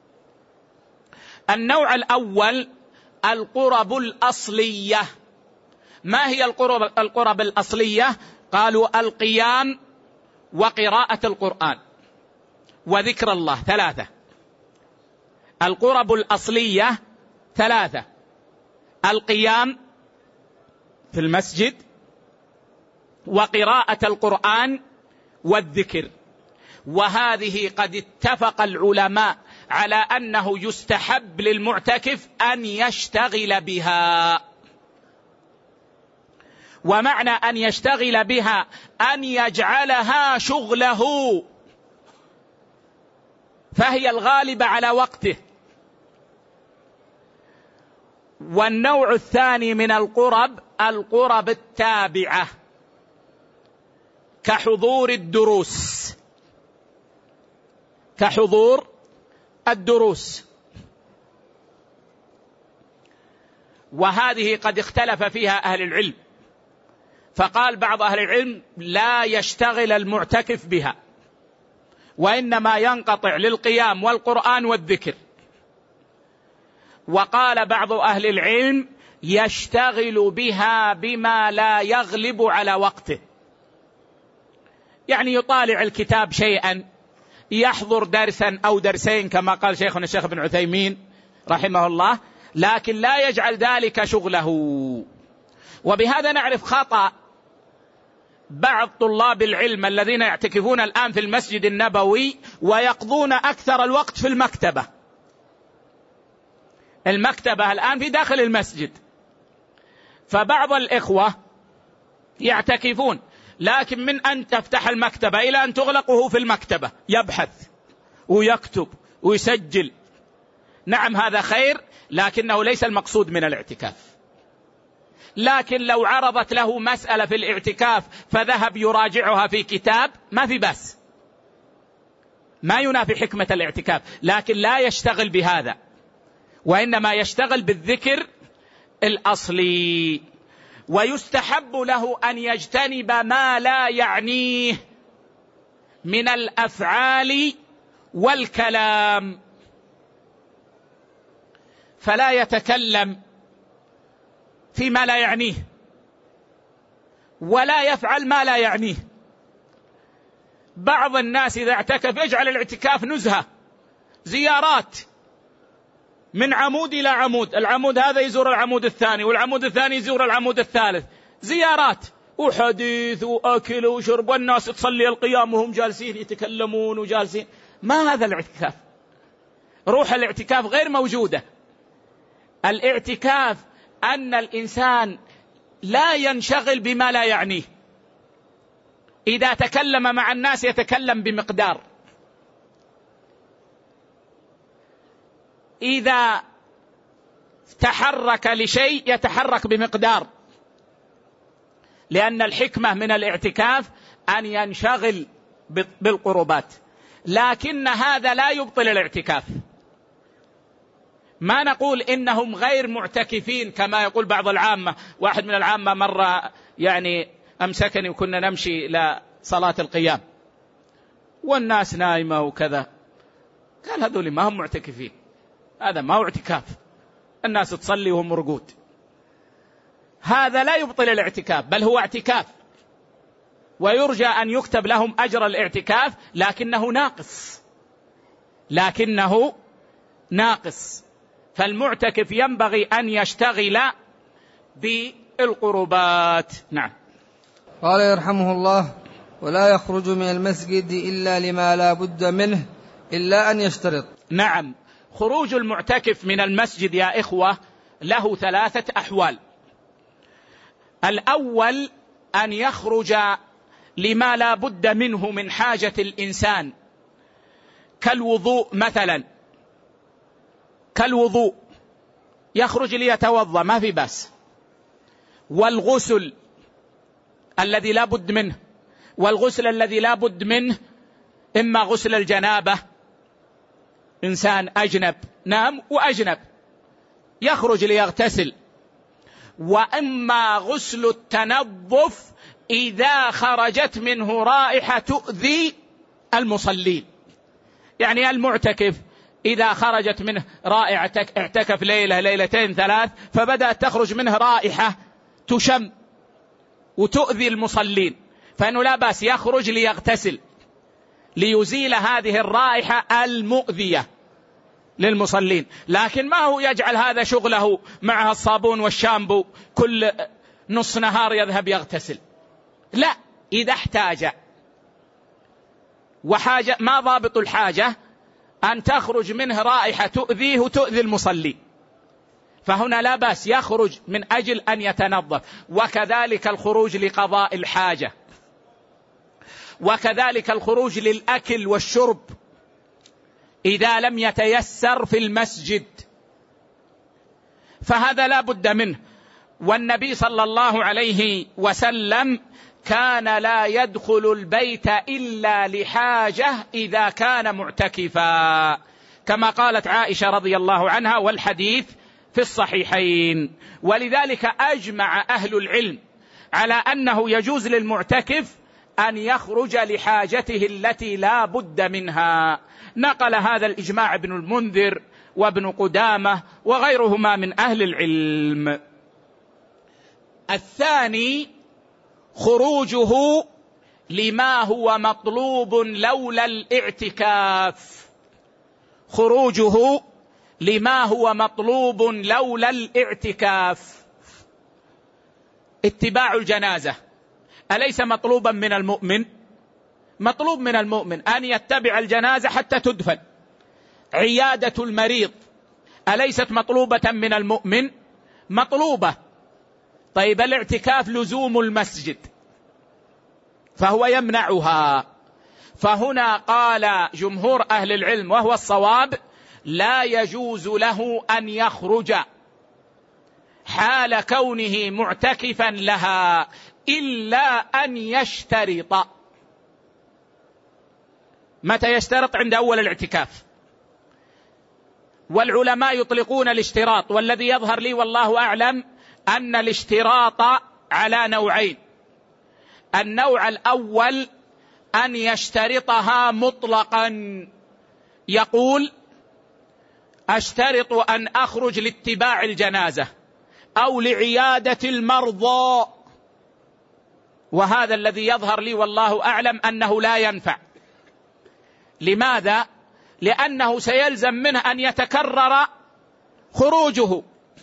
Speaker 1: النوع الأول القرب الأصلية. ما هي القرب, القرب الأصلية؟ قالوا: القيام وقراءة القرآن وذكر الله. ثلاثة. القرب الأصلية ثلاثة: القيام في المسجد، وقراءة القرآن، والذكر. وهذه قد اتفق العلماء على أنه يستحب للمعتكف أن يشتغل بها. ومعنى أن يشتغل بها أن يجعلها شغله، فهي الغالبة على وقته. والنوع الثاني من القرب القرب التابعة، كحضور الدروس، كحضور الدروس. وهذه قد اختلف فيها أهل العلم، فقال بعض أهل العلم: لا يشتغل المعتكف بها، وإنما ينقطع للقيام والقرآن والذكر. وقال بعض أهل العلم: يشتغل بها بما لا يغلب على وقته، يعني يطالع الكتاب شيئا، يحضر درسا أو درسين كما قال شيخنا الشيخ ابن عثيمين رحمه الله، لكن لا يجعل ذلك شغله. وبهذا نعرف خطأ بعض طلاب العلم الذين يعتكفون الآن في المسجد النبوي ويقضون أكثر الوقت في المكتبة. المكتبة الآن في داخل المسجد، فبعض الإخوة يعتكفون، لكن من أن تفتح المكتبة إلى أن تغلق وهو في المكتبة يبحث ويكتب ويسجل. نعم هذا خير، لكنه ليس المقصود من الاعتكاف. لكن لو عرضت له مسألة في الاعتكاف فذهب يراجعها في كتاب ما في بأس، ما ينافي حكمة الاعتكاف، لكن لا يشتغل بهذا، وإنما يشتغل بالذكر الأصلي. ويستحب له أن يجتنب ما لا يعنيه من الأفعال والكلام، فلا يتكلم فيما لا يعنيه، ولا يفعل ما لا يعنيه. بعض الناس إذا اعتكف يجعل الاعتكاف نزهة، زيارات من عمود إلى عمود، العمود هذا يزور العمود الثاني، والعمود الثاني يزور العمود الثالث، زيارات وحديث وأكل وشرب، والناس تصلي القيام وهم جالسين يتكلمون وجالسين. ما هذا الاعتكاف؟ روح الاعتكاف غير موجودة. الاعتكاف أن الإنسان لا ينشغل بما لا يعنيه. إذا تكلم مع الناس يتكلم بمقدار، إذا تحرك لشيء يتحرك بمقدار، لأن الحكمة من الاعتكاف أن ينشغل بالقربات. لكن هذا لا يبطل الاعتكاف. ما نقول إنهم غير معتكفين كما يقول بعض العامة. واحد من العامة مرة يعني أمسكني وكنا نمشي إلى صلاة القيام والناس نايمة وكذا، قال هذول ما هم معتكفين، هذا ما هو اعتكاف، الناس تصلي وهم رقود. هذا لا يبطل الاعتكاف، بل هو اعتكاف، ويرجى أن يكتب لهم أجر الاعتكاف، لكنه ناقص، لكنه ناقص. فالمعتكف ينبغي أن يشتغل بالقربات. نعم.
Speaker 2: قال يرحمه الله: ولا يخرج من المسجد إلا لما لا بد منه إلا أن يشترط.
Speaker 1: نعم، خروج المعتكف من المسجد يا إخوة له ثلاثة أحوال. الأول أن يخرج لما لا بد منه من حاجة الإنسان، كالوضوء مثلا، كالوضوء يخرج ليتوضأ ما في بأس، والغسل الذي لا بد منه، والغسل الذي لا بد منه إما غسل الجنابة، إنسان أجنب نام وأجنب يخرج ليغتسل، وإما غسل التنظف إذا خرجت منه رائحة تؤذي المصلين. يعني المعتكف إذا خرجت منه رائحة، اعتكف ليلة ليلتين ثلاث فبدأت تخرج منه رائحة تشم وتؤذي المصلين، فإنه لا بأس يخرج ليغتسل ليزيل هذه الرائحة المؤذية للمصلين. لكن ما هو يجعل هذا شغله معها الصابون والشامبو كل نص نهار يذهب يغتسل، لا، إذا احتاج. وحاجة ما ضابط الحاجة أن تخرج منه رائحة تؤذيه وتؤذي المصلي، فهنا لا بأس يخرج من أجل أن يتنظف. وكذلك الخروج لقضاء الحاجة، وكذلك الخروج للأكل والشرب إذا لم يتيسر في المسجد، فهذا لا بد منه. والنبي صلى الله عليه وسلم كان لا يدخل البيت إلا لحاجة إذا كان معتكفا، كما قالت عائشة رضي الله عنها، والحديث في الصحيحين. ولذلك أجمع أهل العلم على أنه يجوز للمعتكف أن يخرج لحاجته التي لا بد منها. نقل هذا الإجماع ابن المنذر وابن قدامة وغيرهما من أهل العلم. الثاني خروجه لما هو مطلوب لولا الاعتكاف، خروجه لما هو مطلوب لولا الاعتكاف. اتباع الجنازة أليس مطلوبا من المؤمن؟ مطلوب من المؤمن أن يتبع الجنازة حتى تدفن. عيادة المريض أليست مطلوبة من المؤمن؟ مطلوبة. طيب الاعتكاف لزوم المسجد فهو يمنعها. فهنا قال جمهور أهل العلم وهو الصواب: لا يجوز له أن يخرج حال كونه معتكفا لها إلا أن يشترط. متى يشترط؟ عند أول الاعتكاف. والعلماء يطلقون الاشتراط، والذي يظهر لي والله أعلم أن الاشتراط على نوعين. النوع الأول أن يشترطها مطلقا، يقول أشترط أن أخرج لاتباع الجنازة أو لعيادة المرضى، وهذا الذي يظهر لي والله أعلم أنه لا ينفع. لماذا؟ لأنه سيلزم منه أن يتكرر خروجه.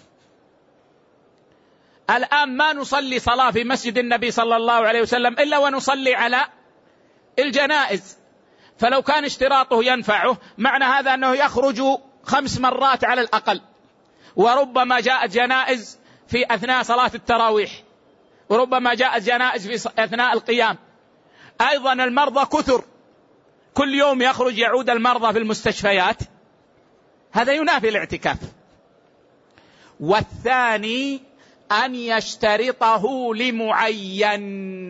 Speaker 1: الآن ما نصلي صلاة في مسجد النبي صلى الله عليه وسلم إلا ونصلي على الجنائز، فلو كان اشتراطه ينفعه معنى هذا أنه يخرج خمس مرات على الأقل، وربما جاءت جنائز في أثناء صلاة التراويح، وربما جاءت جنائز في أثناء القيام. أيضا المرضى كثر، كل يوم يخرج يعود المرضى في المستشفيات، هذا ينافي الاعتكاف. والثاني أن يشترطه لمعين،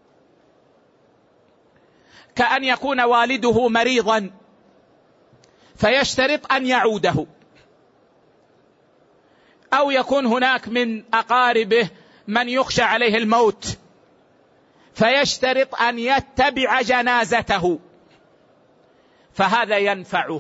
Speaker 1: كأن يكون والده مريضا فيشترط أن يعوده، أو يكون هناك من أقاربه من يخشى عليه الموت فيشترط أن يتبع جنازته، فهذا ينفعه.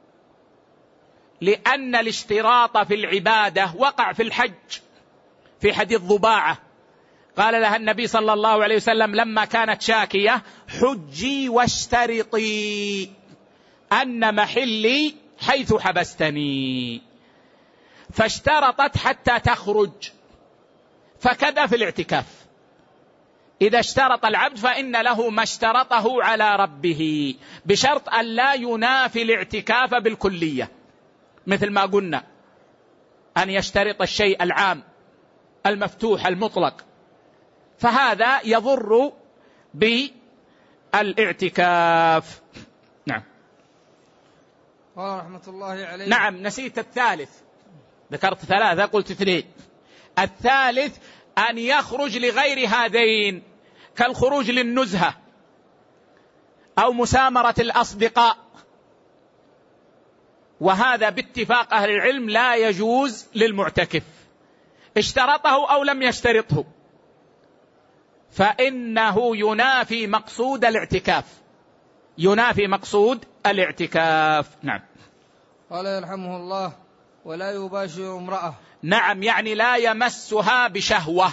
Speaker 1: لأن الاشتراط في العبادة وقع في الحج في حديث ضباعة، قال لها النبي صلى الله عليه وسلم لما كانت شاكية: حجي واشترطي أن محلي حيث حبستني، فاشترطت حتى تخرج. فكذا في الاعتكاف، إذا اشترط العبد فإن له ما اشترطه على ربه، بشرط أن لا ينافي الاعتكاف بالكلية، مثل ما قلنا أن يشترط الشيء العام المفتوح المطلق، فهذا يضر بالاعتكاف. نعم.
Speaker 2: قال رحمة الله عليه.
Speaker 1: نعم، نسيت الثالث، ذكرت ثلاثة قلت اثنين. الثالث أن يخرج لغير هذين، كالخروج للنزهة أو مسامرة الأصدقاء، وهذا باتفاق أهل العلم لا يجوز للمعتكف، اشترطه أو لم يشترطه، فإنه ينافي مقصود الاعتكاف، ينافي مقصود الاعتكاف. نعم.
Speaker 2: قال يرحمه الله: ولا يباشر امرأة.
Speaker 1: نعم، يعني لا يمسها بشهوة،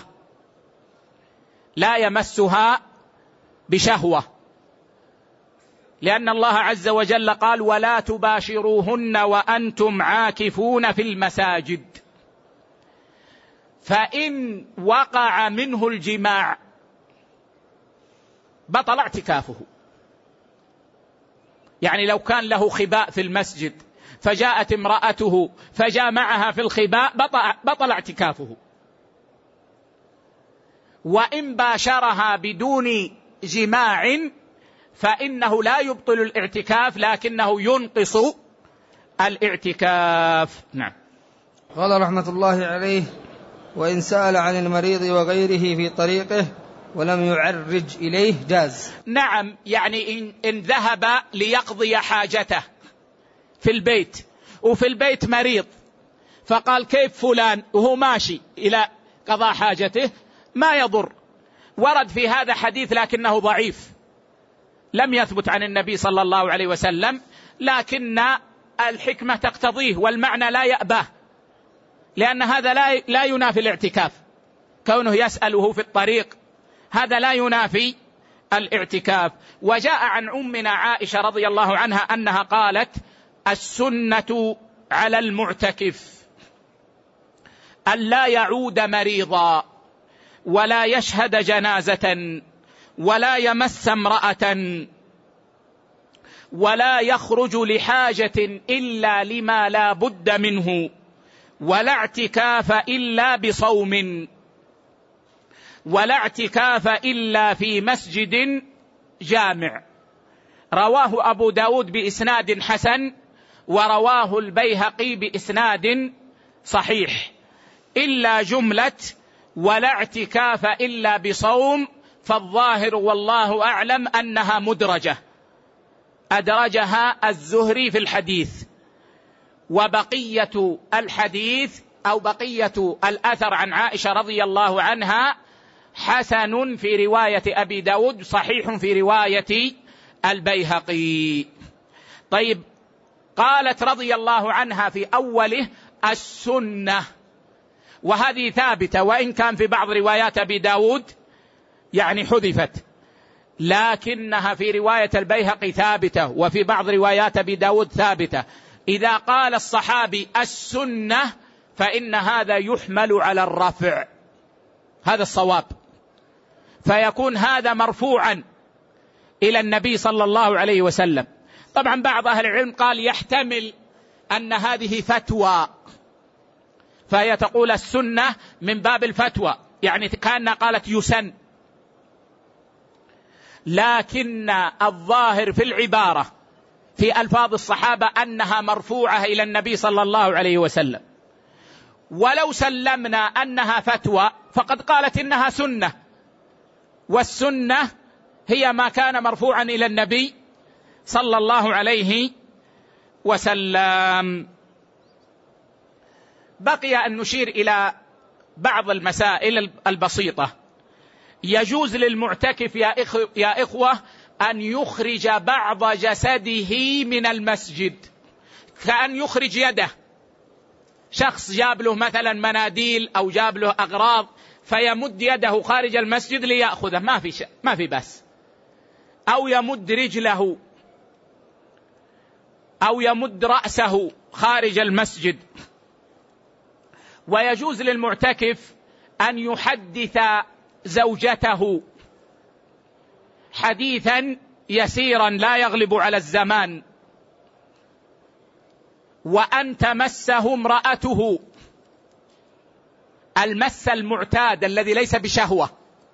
Speaker 1: لا يمسها بشهوة، لأن الله عز وجل قال: ولا تباشروهن وأنتم عاكفون في المساجد. فإن وقع منه الجماع بطل اعتكافه، يعني لو كان له خباء في المسجد فجاءت امرأته فجامعها في الخباء بطل اعتكافه. وإن باشرها بدون جماع فإنه لا يبطل الاعتكاف، لكنه ينقص الاعتكاف. نعم.
Speaker 2: قال رحمة الله عليه: وإن سأل عن المريض وغيره في طريقه ولم يعرج إليه جاز.
Speaker 1: نعم، يعني إن, إن ذهب ليقضي حاجته في البيت، وفي البيت مريض، فقال: كيف فلان؟ وهو ماشي إلى قضاء حاجته، ما يضر. ورد في هذا حديث لكنه ضعيف، لم يثبت عن النبي صلى الله عليه وسلم، لكن الحكمة تقتضيه والمعنى لا يأباه، لأن هذا لا لا ينافي الاعتكاف، كونه يسأله في الطريق هذا لا ينافي الاعتكاف. وجاء عن أمنا عائشة رضي الله عنها أنها قالت: السنة على المعتكف أن لا يعود مريضا، ولا يشهد جنازة، ولا يمس امرأة، ولا يخرج لحاجة إلا لما لا بد منه، ولا اعتكاف إلا بصوم، ولا اعتكاف إلا في مسجد جامع. رواه أبو داود بإسناد حسن، ورواه البيهقي بإسناد صحيح، إلا جملة ولا اعتكاف إلا بصوم، فالظاهر والله أعلم أنها مدرجة، أدرجها الزهري في الحديث. وبقية الحديث أو بقية الأثر عن عائشة رضي الله عنها حسن في رواية أبي داود، صحيح في رواية البيهقي. طيب، قالت رضي الله عنها في أوله: السنة، وهذه ثابتة، وإن كان في بعض روايات أبي داود يعني حذفت، لكنها في رواية البيهقي ثابتة، وفي بعض روايات أبي داود ثابتة. إذا قال الصحابي السنة فإن هذا يحمل على الرفع، هذا الصواب، فيكون هذا مرفوعا إلى النبي صلى الله عليه وسلم. طبعا بعض أهل العلم قال يحتمل أن هذه فتوى، فهي تقول السنة من باب الفتوى، يعني كأنها قالت يسن، لكن الظاهر في العبارة في ألفاظ الصحابة أنها مرفوعة إلى النبي صلى الله عليه وسلم. ولو سلمنا أنها فتوى فقد قالت إنها سنة، والسنة هي ما كان مرفوعا إلى النبي صلى الله عليه وسلم. بقي أن نشير إلى بعض المسائل البسيطة. يجوز للمعتكف يا, إخ... يا إخوة أن يخرج بعض جسده من المسجد، كأن يخرج يده، شخص جاب له مثلا مناديل أو جاب له أغراض فيمد يده خارج المسجد ليأخذه، ما في شيء، ما في بأس. أو يمد رجله أو يمد رأسه خارج المسجد. ويجوز للمعتكف أن يحدث زوجته حديثا يسيرا لا يغلب على الزمان، وأن تمسه امرأته المس المعتاد الذي ليس بشهوة.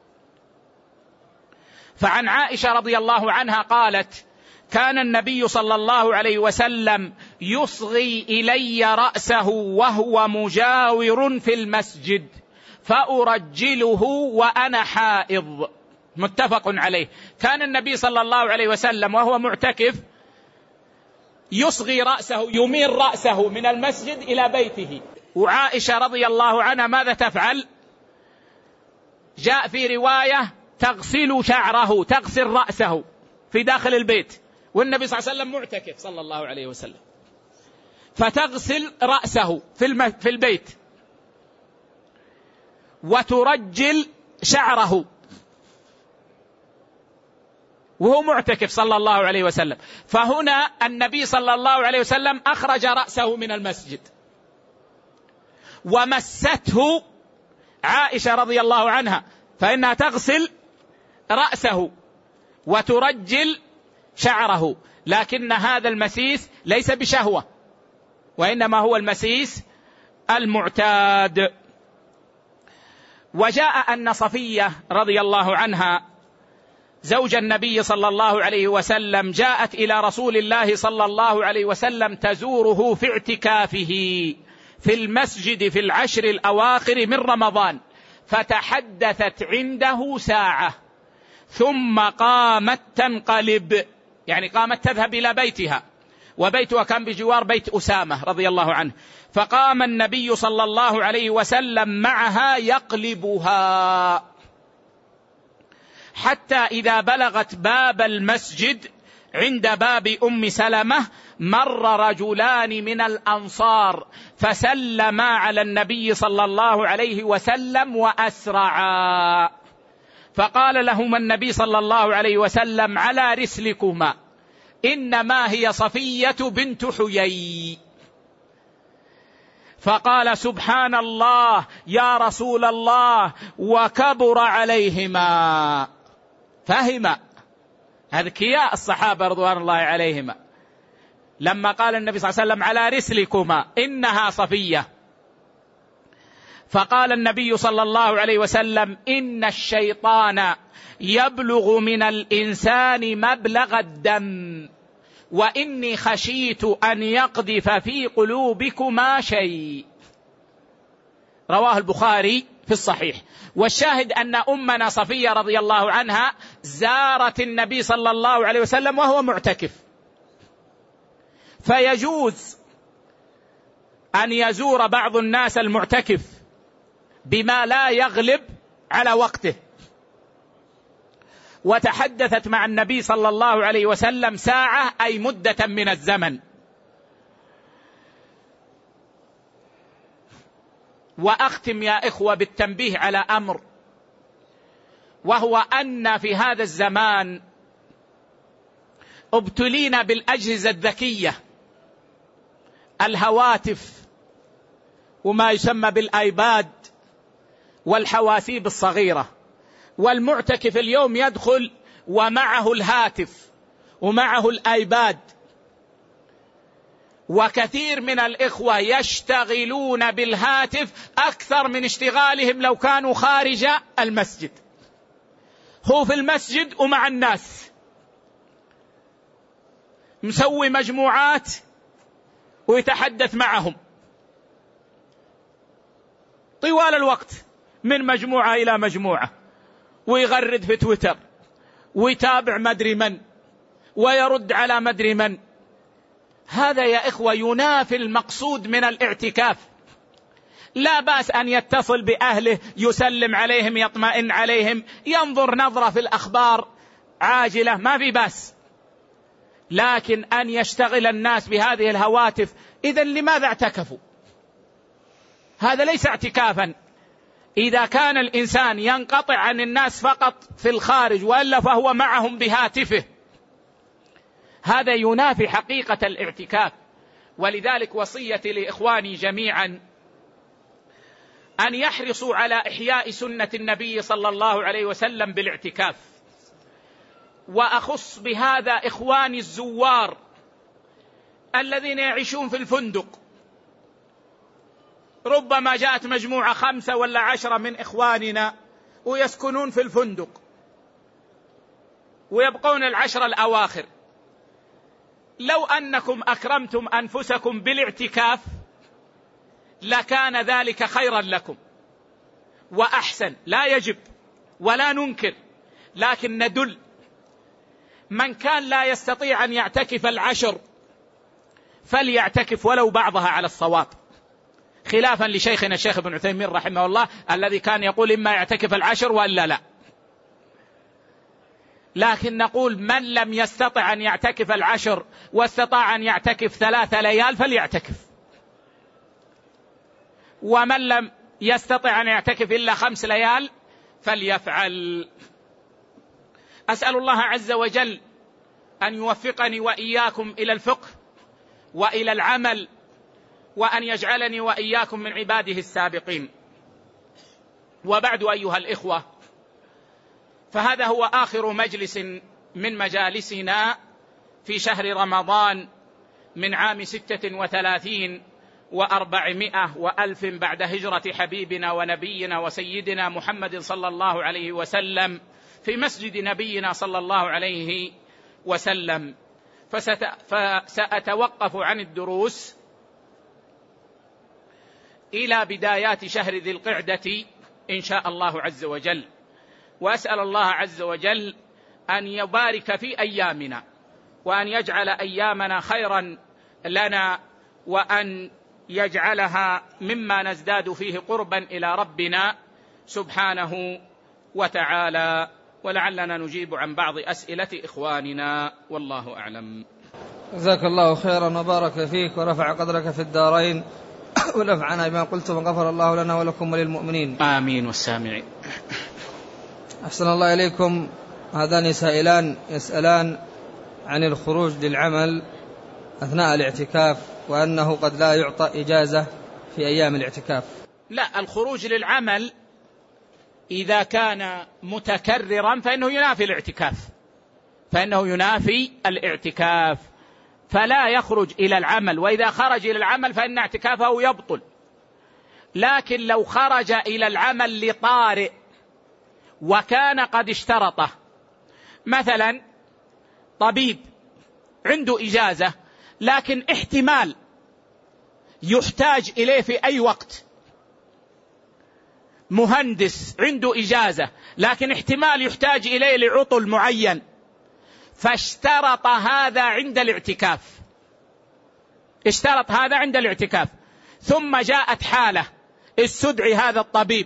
Speaker 1: فعن عائشة رضي الله عنها قالت: كان النبي صلى الله عليه وسلم يصغي إلي رأسه وهو مجاور في المسجد فأرجله وأنا حائض. متفق عليه. كان النبي صلى الله عليه وسلم وهو معتكف يصغي رأسه، يميل رأسه من المسجد إلى بيته. وعائشة رضي الله عنها ماذا تفعل؟ جاء في رواية تغسل شعره، تغسل رأسه في داخل البيت، والنبي صلى الله عليه وسلم معتكف صلى الله عليه وسلم، فتغسل رأسه في, في البيت وترجل شعره وهو معتكف صلى الله عليه وسلم. فهنا النبي صلى الله عليه وسلم أخرج رأسه من المسجد، ومسته عائشة رضي الله عنها، فإنها تغسل رأسه وترجل شعره، لكن هذا المسيس ليس بشهوة، وإنما هو المسيس المعتاد. وجاء أن صفية رضي الله عنها زوج النبي صلى الله عليه وسلم جاءت إلى رسول الله صلى الله عليه وسلم تزوره في اعتكافه في المسجد في العشر الأواخر من رمضان، فتحدثت عنده ساعة ثم قامت تنقلب، يعني قامت تذهب إلى بيتها، وبيتها كان بجوار بيت أسامة رضي الله عنه، فقام النبي صلى الله عليه وسلم معها يقلبها حتى إذا بلغت باب المسجد عند باب أم سلمة مر رجلان من الأنصار فسلما على النبي صلى الله عليه وسلم وأسرعا، فقال لهما النبي صلى الله عليه وسلم على رسلكما إنما هي صفية بنت حيي. فقال سبحان الله يا رسول الله وكبر عليهما. فهم أذكياء الصحابة رضوان الله عليهما لما قال النبي صلى الله عليه وسلم على رسلكما إنها صفية، فقال النبي صلى الله عليه وسلم إن الشيطان يبلغ من الإنسان مبلغ الدم وإني خشيت أن يقذف في قلوبكما شيء. رواه البخاري في الصحيح. والشاهد أن أمنا صفية رضي الله عنها زارت النبي صلى الله عليه وسلم وهو معتكف، فيجوز أن يزور بعض الناس المعتكف بما لا يغلب على وقته. وتحدثت مع النبي صلى الله عليه وسلم ساعة أي مدة من الزمن. وأختم يا إخوة بالتنبيه على أمر، وهو أن في هذا الزمان ابتلينا بالأجهزة الذكية، الهواتف وما يسمى بالآيباد والحواسيب الصغيرة، والمعتكف اليوم يدخل ومعه الهاتف ومعه الآيباد. وكثير من الإخوة يشتغلون بالهاتف أكثر من اشتغالهم لو كانوا خارج المسجد. هو في المسجد ومع الناس مسوي مجموعات ويتحدث معهم طوال الوقت من مجموعة إلى مجموعة، ويغرد في تويتر ويتابع مدري من ويرد على مدري من. هذا يا إخوة ينافي المقصود من الاعتكاف. لا بأس أن يتصل بأهله يسلم عليهم يطمئن عليهم ينظر نظرة في الأخبار عاجلة، ما في بأس، لكن أن يشتغل الناس بهذه الهواتف، إذن لماذا اعتكفوا؟ هذا ليس اعتكافا. إذا كان الإنسان ينقطع عن الناس فقط في الخارج وإلا فهو معهم بهاتفه، هذا ينافي حقيقة الاعتكاف. ولذلك وصيتي لإخواني جميعا أن يحرصوا على إحياء سنة النبي صلى الله عليه وسلم بالاعتكاف. وأخص بهذا إخواني الزوار الذين يعيشون في الفندق، ربما جاءت مجموعة خمسة ولا عشرة من إخواننا ويسكنون في الفندق ويبقون العشر الأواخر. لو أنكم أكرمتم أنفسكم بالاعتكاف لكان ذلك خيرا لكم وأحسن، لا يجب ولا ننكر، لكن ندل من كان لا يستطيع أن يعتكف العشر فليعتكف ولو بعضها على الصواب، خلافا لشيخنا الشيخ ابن عثيمين رحمه الله الذي كان يقول إما يعتكف العشر وإلا لا. لكن نقول من لم يستطع أن يعتكف العشر واستطاع أن يعتكف ثلاث ليال فليعتكف، ومن لم يستطع أن يعتكف إلا خمس ليال فليفعل. أسأل الله عز وجل أن يوفقني وإياكم إلى الفقه وإلى العمل، وأن يجعلني وإياكم من عباده السابقين. وبعد أيها الإخوة، فهذا هو آخر مجلس من مجالسنا في شهر رمضان من عام ستة وثلاثين وأربعمائة وألف بعد هجرة حبيبنا ونبينا وسيدنا محمد صلى الله عليه وسلم في مسجد نبينا صلى الله عليه وسلم. فست... فسأتوقف عن الدروس إلى بدايات شهر ذي القعدة إن شاء الله عز وجل، وأسأل الله عز وجل أن يبارك في أيامنا، وأن يجعل أيامنا خيرا لنا، وأن يجعلها مما نزداد فيه قربا إلى ربنا سبحانه وتعالى. ولعلنا نجيب عن بعض أسئلة إخواننا، والله أعلم.
Speaker 2: جزاك الله خيرا وبارك فيك ورفع قدرك في الدارين ونفعنا بما قلت وغفر الله لنا ولكم وللمؤمنين
Speaker 1: آمين والسامعين.
Speaker 2: أحسن الله إليكم. هذان سائلان يسألان عن الخروج للعمل أثناء الاعتكاف، وأنه قد لا يعطى إجازة في أيام الاعتكاف.
Speaker 1: لا، الخروج للعمل إذا كان متكررا فإنه ينافي الاعتكاف، فإنه ينافي الاعتكاف، فلا يخرج إلى العمل، وإذا خرج إلى العمل فإن اعتكافه يبطل. لكن لو خرج إلى العمل لطارئ وكان قد اشترطه، مثلا طبيب عنده إجازة لكن احتمال يحتاج إليه في أي وقت، مهندس عنده إجازة لكن احتمال يحتاج إليه لعطل معين، فاشترط هذا عند الاعتكاف، اشترط هذا عند الاعتكاف، ثم جاءت حالة استدعي هذا الطبيب،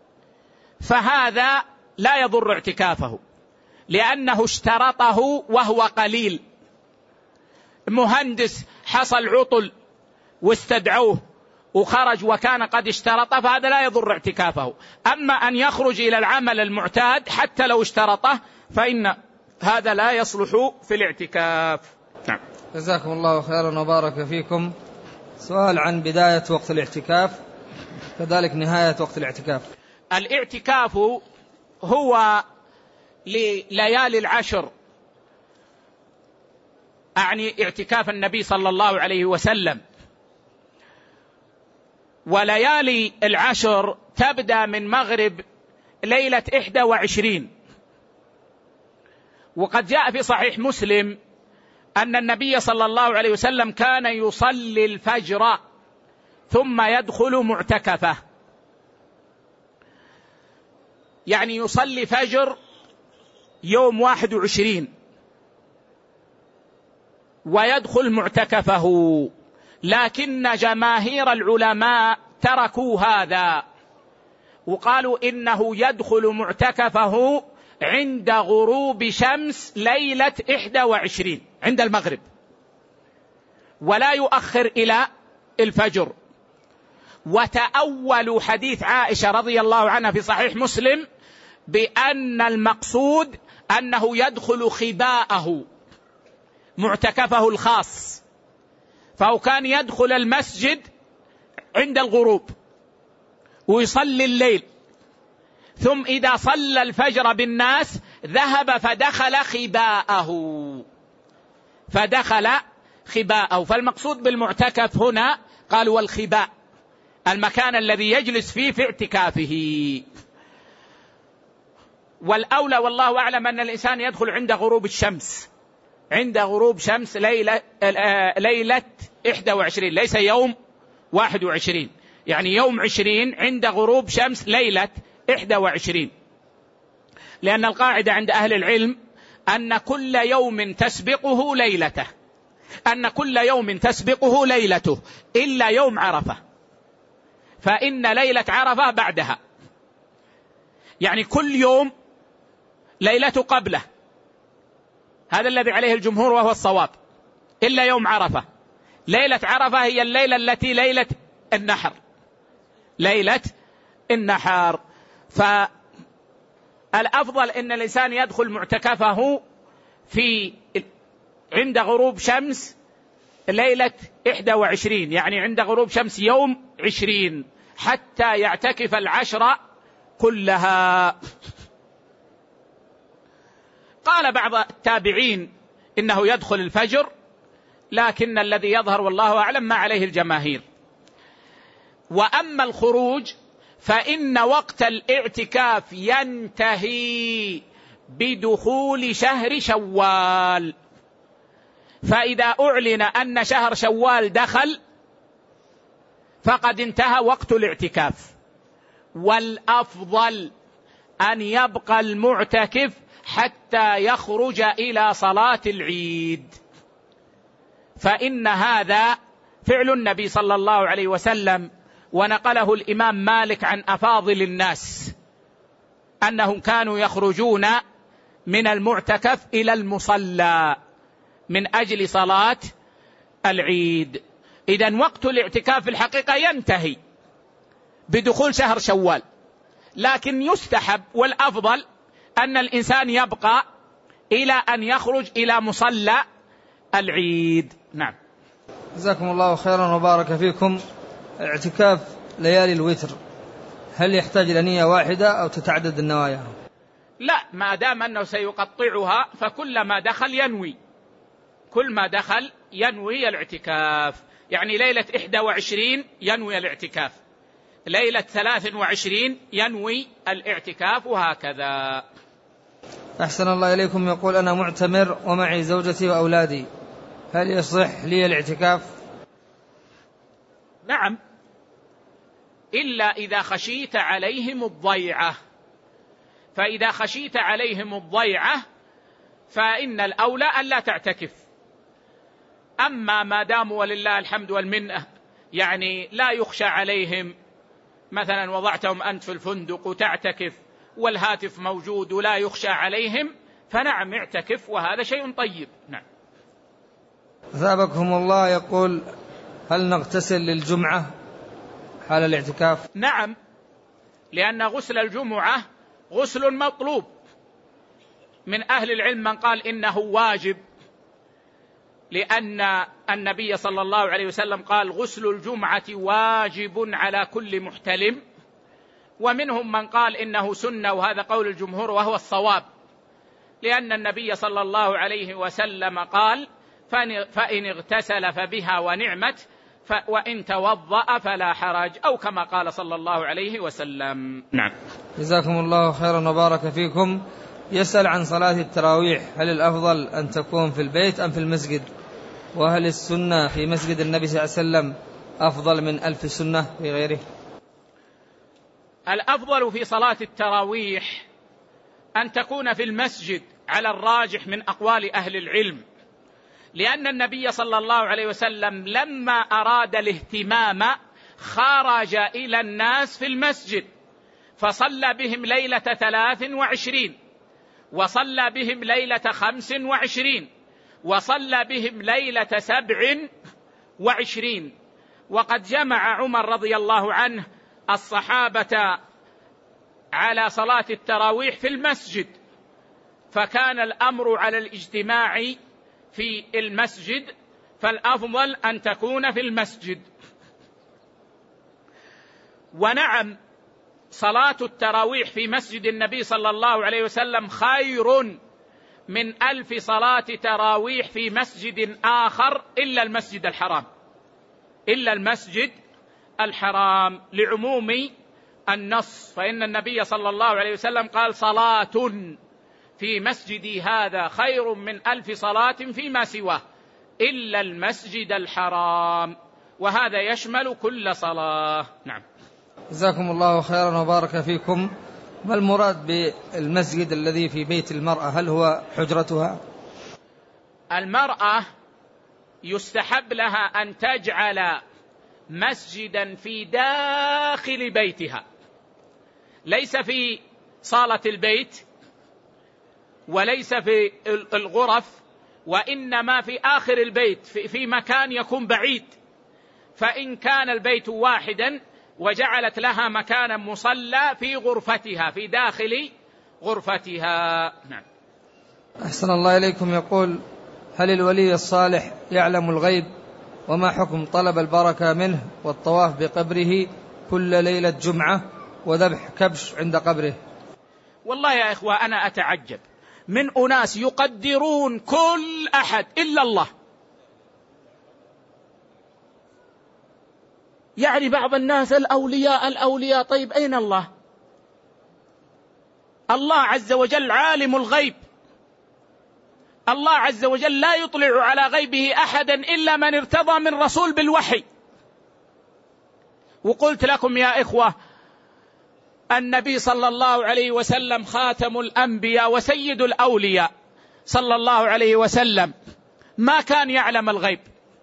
Speaker 1: فهذا لا يضر اعتكافه لأنه اشترطه وهو قليل. مهندس حصل عطل واستدعوه وخرج وكان قد اشترط، فهذا لا يضر اعتكافه. أما أن يخرج إلى العمل المعتاد حتى لو اشترطه فإن هذا لا يصلح في الاعتكاف. نعم.
Speaker 2: جزاكم الله خيرا وبارك فيكم. سؤال عن بداية وقت الاعتكاف، كذلك نهاية وقت الاعتكاف.
Speaker 1: الاعتكاف هو لليالي العشر، أعني اعتكاف النبي صلى الله عليه وسلم، وليالي العشر تبدأ من مغرب ليلة إحدى وعشرين. وقد جاء في صحيح مسلم أن النبي صلى الله عليه وسلم كان يصلي الفجر ثم يدخل معتكفه، يعني يصلي فجر يوم واحد وعشرين ويدخل معتكفه. لكن جماهير العلماء تركوا هذا وقالوا إنه يدخل معتكفه عند غروب شمس ليلة إحدى وعشرين عند المغرب، ولا يؤخر إلى الفجر. وتأول حديث عائشة رضي الله عنها في صحيح مسلم بأن المقصود أنه يدخل خباءه معتكفه الخاص، فهو كان يدخل المسجد عند الغروب ويصلي الليل، ثم إذا صلى الفجر بالناس ذهب فدخل خباءه فدخل خباءه فالمقصود بالمعتكف هنا قال والخباء المكان الذي يجلس فيه في اعتكافه. والأولى والله أعلم أن الإنسان يدخل عند غروب الشمس، عند غروب شمس ليلة, ليلة إحدى وعشرين، ليس يوم واحد وعشرين، يعني يوم عشرين عند غروب شمس ليلة إحدى وعشرين. لأن القاعدة عند أهل العلم أن كل يوم تسبقه ليلته، أن كل يوم تسبقه ليلته إلا يوم عرفة، فإن ليلة عرفة بعدها، يعني كل يوم ليلته قبله، هذا الذي عليه الجمهور وهو الصواب، إلا يوم عرفة. ليلة عرفة هي الليلة التي ليلة النحر، ليلة النحر. فالأفضل أن الإنسان يدخل معتكفه في عند غروب شمس ليلة إحدى وعشرين، يعني عند غروب شمس يوم عشرين، حتى يعتكف العشر كلها. قال بعض التابعين إنه يدخل الفجر، لكن الذي يظهر والله أعلم ما عليه الجماهير. وأما الخروج فإن وقت الاعتكاف ينتهي بدخول شهر شوال، فإذا أعلن أن شهر شوال دخل فقد انتهى وقت الاعتكاف. والأفضل أن يبقى المعتكف حتى يخرج إلى صلاة العيد، فإن هذا فعل النبي صلى الله عليه وسلم، ونقله الإمام مالك عن أفاضل الناس أنهم كانوا يخرجون من المعتكف إلى المصلى من أجل صلاة العيد. إذن وقت الاعتكاف في الحقيقة ينتهي بدخول شهر شوال، لكن يستحب والأفضل أن الإنسان يبقى إلى أن يخرج إلى مصلى العيد. نعم.
Speaker 2: جزاكم الله خيرا وبارك فيكم. اعتكاف ليالي الوتر هل يحتاج إلى نية واحدة أو تتعدد النوايا؟
Speaker 1: لا، ما دام أنه سيقطعها فكل ما دخل ينوي، كل ما دخل ينوي الاعتكاف. يعني ليلة إحدى وعشرين ينوي الاعتكاف، ليلة ثلاث وعشرين ينوي الاعتكاف، وهكذا.
Speaker 2: أحسن الله إليكم. يقول أنا معتمر ومعي زوجتي وأولادي، هل يصح لي الاعتكاف؟
Speaker 1: نعم، إلا إذا خشيت عليهم الضيعة، فإذا خشيت عليهم الضيعة فإن الأولى أن لا تعتكف. أما ما داموا ولله الحمد والمنة يعني لا يخشى عليهم، مثلا وضعتهم أنت في الفندق وتعتكف والهاتف موجود ولا يخشى عليهم، فنعم اعتكف، وهذا شيء طيب. نعم.
Speaker 2: أثابكم الله. يقول هل نغتسل للجمعة حال الاعتكاف؟
Speaker 1: نعم، لأن غسل الجمعة غسل مطلوب. من أهل العلم من قال إنه واجب، لأن النبي صلى الله عليه وسلم قال غسل الجمعة واجب على كل محتلم. ومنهم من قال إنه سنة، وهذا قول الجمهور وهو الصواب، لأن النبي صلى الله عليه وسلم قال فإن اغتسل فبها ونعمت، وإن توضأ فلا حرج، أو كما قال صلى الله عليه وسلم. نعم.
Speaker 2: جزاكم الله خيرا وبارك فيكم. يسأل عن صلاة التراويح، هل الأفضل أن تكون في البيت أم في المسجد؟ وهل السنة في مسجد النبي صلى الله عليه وسلم أفضل من ألف سنة في غيره؟
Speaker 1: الأفضل في صلاة التراويح أن تكون في المسجد على الراجح من أقوال أهل العلم، لأن النبي صلى الله عليه وسلم لما أراد الاهتمام خرج إلى الناس في المسجد فصلى بهم ليلة ثلاث وعشرين، وصلى بهم ليلة خمس وعشرين، وصلى بهم ليلة سبع وعشرين. وقد جمع عمر رضي الله عنه الصحابة على صلاة التراويح في المسجد، فكان الأمر على الاجتماع في المسجد، فالأفضل أن تكون في المسجد. ونعم، صلاة التراويح في مسجد النبي صلى الله عليه وسلم خير من ألف صلاة تراويح في مسجد آخر إلا المسجد الحرام، إلا المسجد الحرام، لعموم النص. فإن النبي صلى الله عليه وسلم قال صلاة في مسجدي هذا خير من ألف صلاة فيما سواه إلا المسجد الحرام، وهذا يشمل كل صلاة. نعم.
Speaker 2: جزاكم الله خيرا وبارك فيكم. ما المراد بالمسجد الذي في بيت المرأة؟ هل هو حجرتها؟
Speaker 1: المرأة يستحب لها أن تجعل مسجدا في داخل بيتها، ليس في صالة البيت وليس في الغرف، وإنما في آخر البيت، في مكان يكون بعيد. فإن كان البيت واحدا وجعلت لها مكانا مصلى في غرفتها، في داخل غرفتها. نعم.
Speaker 2: أحسن الله إليكم. يقول: هل الولي الصالح يعلم الغيب؟ وما حكم طلب البركة منه والطواف بقبره كل ليلة جمعة وذبح كبش عند قبره؟
Speaker 1: والله يا إخوة أنا أتعجب من أناس يقدرون كل أحد إلا الله. يعني بعض الناس الأولياء الأولياء طيب أين الله؟ الله عز وجل عالم الغيب، الله عز وجل لا يطلع على غيبه أحدا إلا من ارتضى من رسول بالوحي. وقلت لكم يا إخوة النبي صلى الله عليه وسلم خاتم الأنبياء وسيد الأولياء صلى الله عليه وسلم ما كان يعلم الغيب.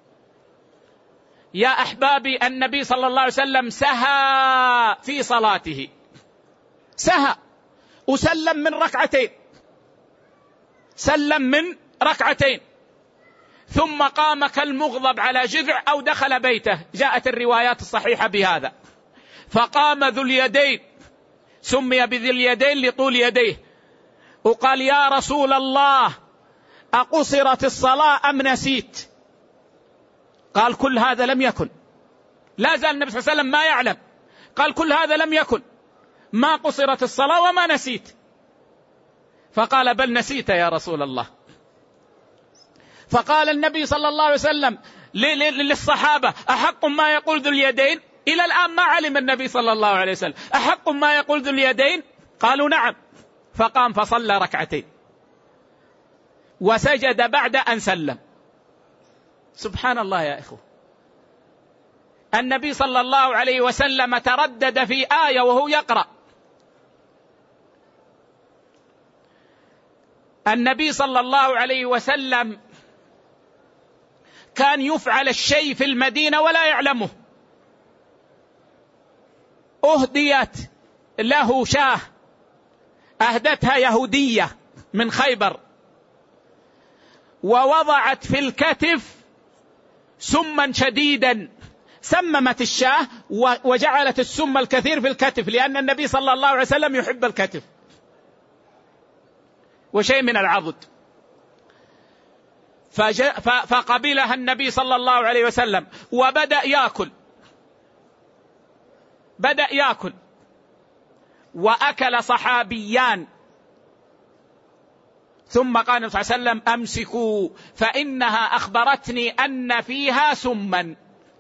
Speaker 1: يا أحبابي النبي صلى الله عليه وسلم سهى في صلاته، سهى وسلم من ركعتين، سلم من ركعتين ثم قام كالمغضب على جذع أو دخل بيته، جاءت الروايات الصحيحة بهذا. فقام ذو اليدين، سمي بذي اليدين لطول يديه، وقال: يا رسول الله أقصرت الصلاة أم نسيت؟ قال: كل هذا لم يكن. لا زال النبي صلى الله عليه وسلم ما يعلم، قال: كل هذا لم يكن، ما قصرت الصلاة وما نسيت. فقال: بل نسيت يا رسول الله. فقال النبي صلى الله عليه وسلم للصحابة: أحق ما يقول ذو اليدين؟ إلى الآن ما علم النبي صلى الله عليه وسلم، أحق ما يقول ذو اليدين؟ قالوا: نعم. فقام فصلى ركعتين وسجد بعد أن سلم. سبحان الله يا إخوة، النبي صلى الله عليه وسلم تردد في آية وهو يقرأ. النبي صلى الله عليه وسلم كان يفعل الشيء في المدينة ولا يعلمه. أهديت له شاه أهدتها يهودية من خيبر، ووضعت في الكتف سما شديدا، سممت الشاه وجعلت السم الكثير في الكتف، لأن النبي صلى الله عليه وسلم يحب الكتف وشيء من العضد. فقبلها النبي صلى الله عليه وسلم وبدأ يأكل، بدأ يأكل وأكل صحابيان، ثم قال النبي صلى الله عليه وسلم: أمسكوا فإنها أخبرتني أن فيها سما.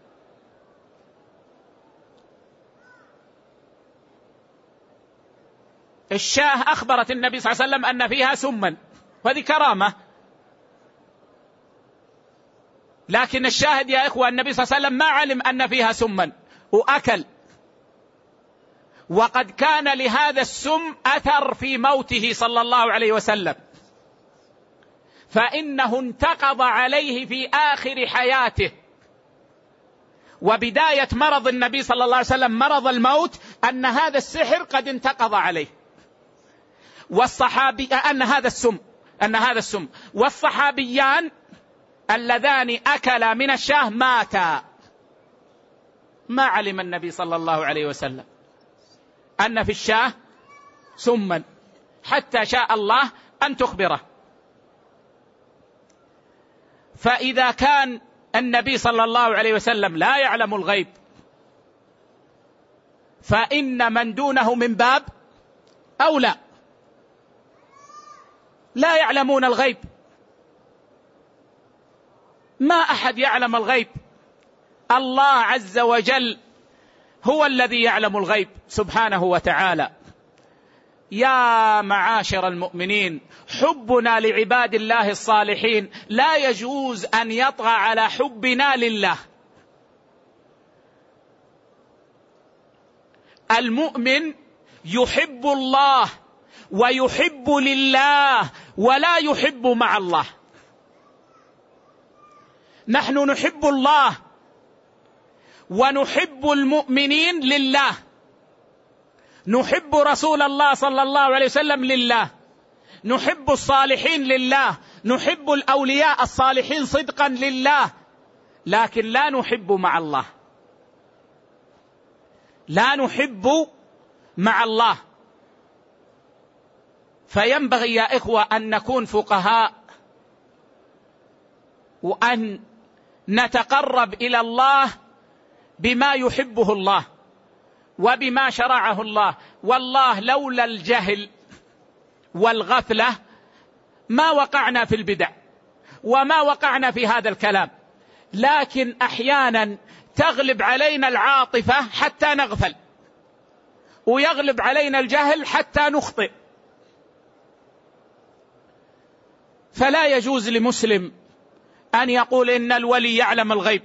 Speaker 1: الشاه أخبرت النبي صلى الله عليه وسلم أن فيها سما، وهذه كرامة. لكن الشاهد يا إخوة النبي صلى الله عليه وسلم ما علم أن فيها سما وأكل، وقد كان لهذا السم أثر في موته صلى الله عليه وسلم، فإنه انتقض عليه في آخر حياته. وبداية مرض النبي صلى الله عليه وسلم مرض الموت أن هذا السحر قد انتقض عليه، والصحابي أن هذا السم أن هذا السم والصحابيان اللذان أكلا من الشاه ماتا. ما علم النبي صلى الله عليه وسلم أن في الشاه سما حتى شاء الله أن تخبره. فإذا كان النبي صلى الله عليه وسلم لا يعلم الغيب، فإن من دونه من باب أولى. لا يعلمون الغيب، ما أحد يعلم الغيب، الله عز وجل هو الذي يعلم الغيب سبحانه وتعالى. يا معاشر المؤمنين، حبنا لعباد الله الصالحين لا يجوز أن يطغى على حبنا لله. المؤمن يحب الله ويحب لله ولا يحب مع الله. نحن نحب الله ونحب المؤمنين لله، نحب رسول الله صلى الله عليه وسلم لله، نحب الصالحين لله، نحب الأولياء الصالحين صدقا لله، لكن لا نحب مع الله، لا نحب مع الله. فينبغي يا إخوة أن نكون فقهاء، وأن نتقرب إلى الله بما يحبه الله وبما شرعه الله. والله لولا الجهل والغفلة ما وقعنا في البدع وما وقعنا في هذا الكلام، لكن أحيانا تغلب علينا العاطفة حتى نغفل، ويغلب علينا الجهل حتى نخطئ. فلا يجوز لمسلم أن يقول إن الولي يعلم الغيب،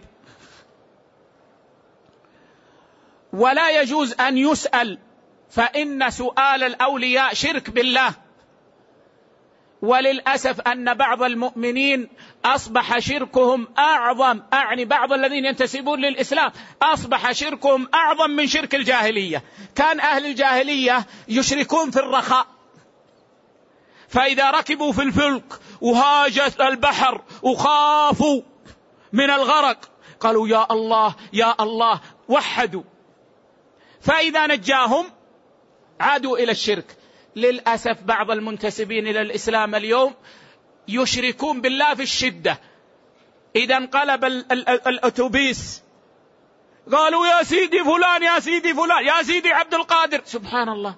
Speaker 1: ولا يجوز أن يسأل، فإن سؤال الأولياء شرك بالله. وللأسف أن بعض المؤمنين أصبح شركهم أعظم، أعني بعض الذين ينتسبون للإسلام أصبح شركهم أعظم من شرك الجاهلية. كان أهل الجاهلية يشركون في الرخاء، فإذا ركبوا في الفلك وهاجت البحر وخافوا من الغرق قالوا يا الله يا الله، وحدوا، فإذا نجاهم عادوا إلى الشرك. للأسف بعض المنتسبين إلى الإسلام اليوم يشركون بالله في الشدة. إذا انقلب الأتوبيس قالوا يا سيدي فلان يا سيدي فلان يا سيدي عبد القادر. سبحان الله،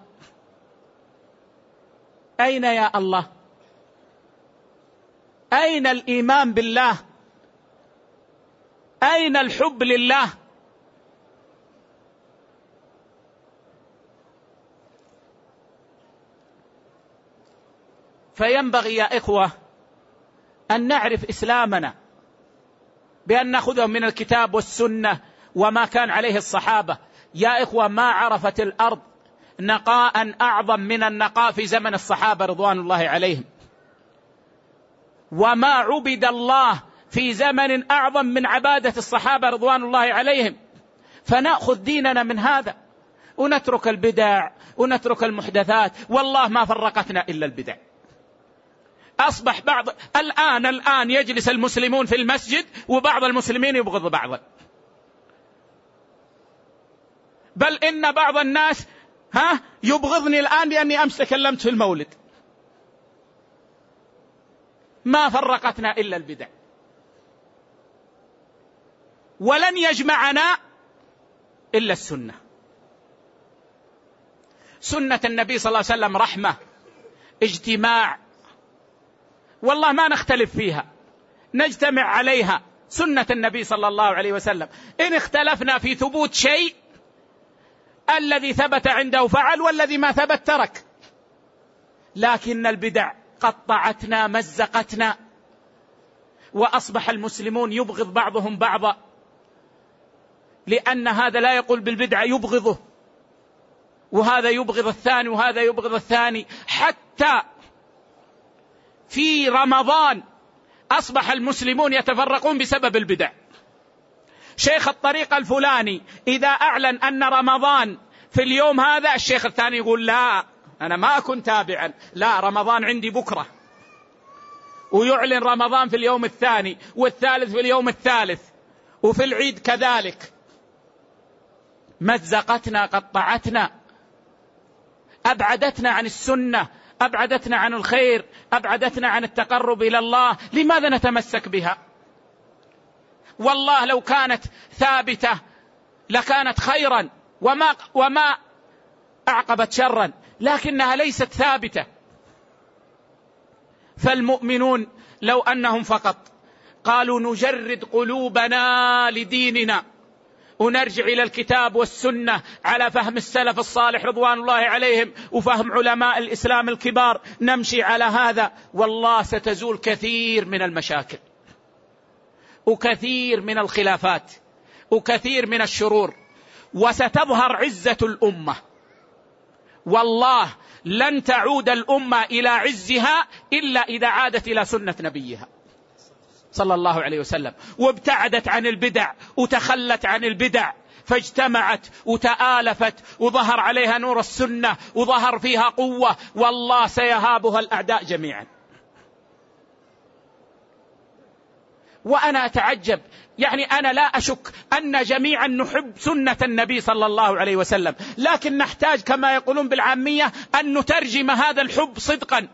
Speaker 1: أين يا الله؟ أين الإيمان بالله؟ أين الحب لله؟ فينبغي يا إخوة أن نعرف إسلامنا بأن نأخذه من الكتاب والسنة وما كان عليه الصحابة. يا إخوة ما عرفت الأرض نقاء أعظم من النقاء في زمن الصحابة رضوان الله عليهم، وما عبد الله في زمن أعظم من عبادة الصحابة رضوان الله عليهم. فنأخذ ديننا من هذا ونترك البدع ونترك المحدثات. والله ما فرقتنا إلا البدع. أصبح بعض الآن الآن يجلس المسلمون في المسجد وبعض المسلمين يبغض بعضا، بل إن بعض الناس ها يبغضني الآن لأني أمس تكلمت في المولد. ما فرقتنا إلا البدع، ولن يجمعنا إلا السنة. سنة النبي صلى الله عليه وسلم رحمة، اجتماع، والله ما نختلف فيها، نجتمع عليها. سنة النبي صلى الله عليه وسلم. إن اختلفنا في ثبوت شيء، الذي ثبت عنده فعل والذي ما ثبت ترك. لكن البدع قطعتنا مزقتنا، وأصبح المسلمون يبغض بعضهم بعضا، لأن هذا لا يقول بالبدع يبغضه، وهذا يبغض الثاني وهذا يبغض الثاني. حتى في رمضان أصبح المسلمون يتفرقون بسبب البدع. شيخ الطريقة الفلاني إذا أعلن أن رمضان في اليوم هذا، الشيخ الثاني يقول لا أنا ما أكون تابعا، لا رمضان عندي بكرة، ويعلن رمضان في اليوم الثاني والثالث في اليوم الثالث، وفي العيد كذلك. مزقتنا قطعتنا، أبعدتنا عن السنة، أبعدتنا عن الخير، أبعدتنا عن التقرب إلى الله. لماذا نتمسك بها؟ والله لو كانت ثابتة لكانت خيرا وما, وما أعقبت شرا، لكنها ليست ثابتة. فالمؤمنون لو أنهم فقط قالوا نجرد قلوبنا لديننا ونرجع إلى الكتاب والسنة على فهم السلف الصالح رضوان الله عليهم وفهم علماء الإسلام الكبار، نمشي على هذا، والله ستزول كثير من المشاكل وكثير من الخلافات وكثير من الشرور، وستظهر عزة الأمة والله لن تعود الأمة إلى عزها إلا إذا عادت إلى سنة نبيها صلى الله عليه وسلم، وابتعدت عن البدع وتخلت عن البدع، فاجتمعت وتآلفت وظهر عليها نور السنة وظهر فيها قوة، والله سيهابها الأعداء جميعا. وأنا أتعجب، يعني أنا لا أشك أن جميعا نحب سنة النبي صلى الله عليه وسلم، لكن نحتاج كما يقولون بالعامية أن نترجم هذا الحب صدقا،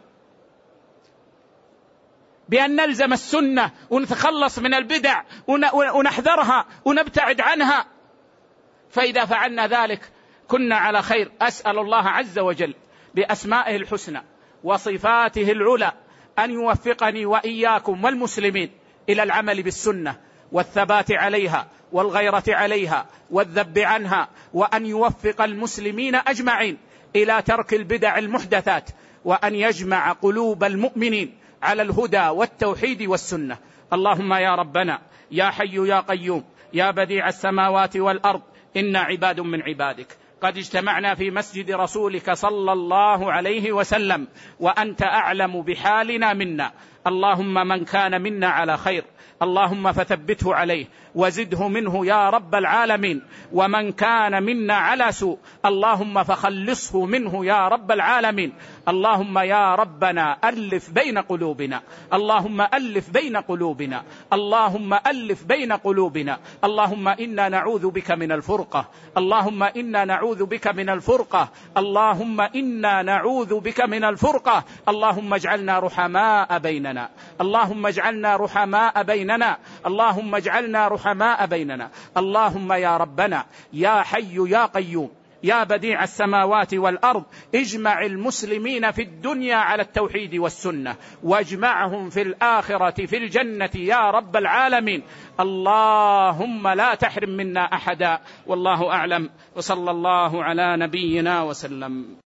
Speaker 1: بأن نلزم السنة ونتخلص من البدع ونحذرها ونبتعد عنها، فإذا فعلنا ذلك كنا على خير. أسأل الله عز وجل بأسمائه الحسنى وصفاته العلى أن يوفقني وإياكم والمسلمين إلى العمل بالسنة والثبات عليها والغيرة عليها والذب عنها، وأن يوفق المسلمين أجمعين إلى ترك البدع المحدثات، وأن يجمع قلوب المؤمنين على الهدى والتوحيد والسنة. اللهم يا ربنا يا حي يا قيوم يا بديع السماوات والأرض، إنا عباد من عبادك قد اجتمعنا في مسجد رسولك صلى الله عليه وسلم، وأنت أعلم بحالنا منا. اللهم من كان منا على خير اللهم فثبته عليه وزده منه يا رب العالمين، ومن كان منا على سوء اللهم فخلصه منه يا رب العالمين. اللهم يا ربنا ألف بين قلوبنا، اللهم ألف بين قلوبنا، اللهم ألف بين قلوبنا. اللهم إنا نعوذ بك من الفرقة، اللهم إنا نعوذ بك من الفرقة، اللهم إنا نعوذ بك من الفرقة. اللهم اجعلنا رحماء بيننا، اللهم اجعلنا رحماء بيننا، اللهم اجعلنا رحماء بيننا. اللهم يا ربنا يا حي يا قيوم يا بديع السماوات والأرض، اجمع المسلمين في الدنيا على التوحيد والسنة، واجمعهم في الآخرة في الجنة يا رب العالمين. اللهم لا تحرم منا أحدا، والله أعلم، وصلى الله على نبينا وسلم.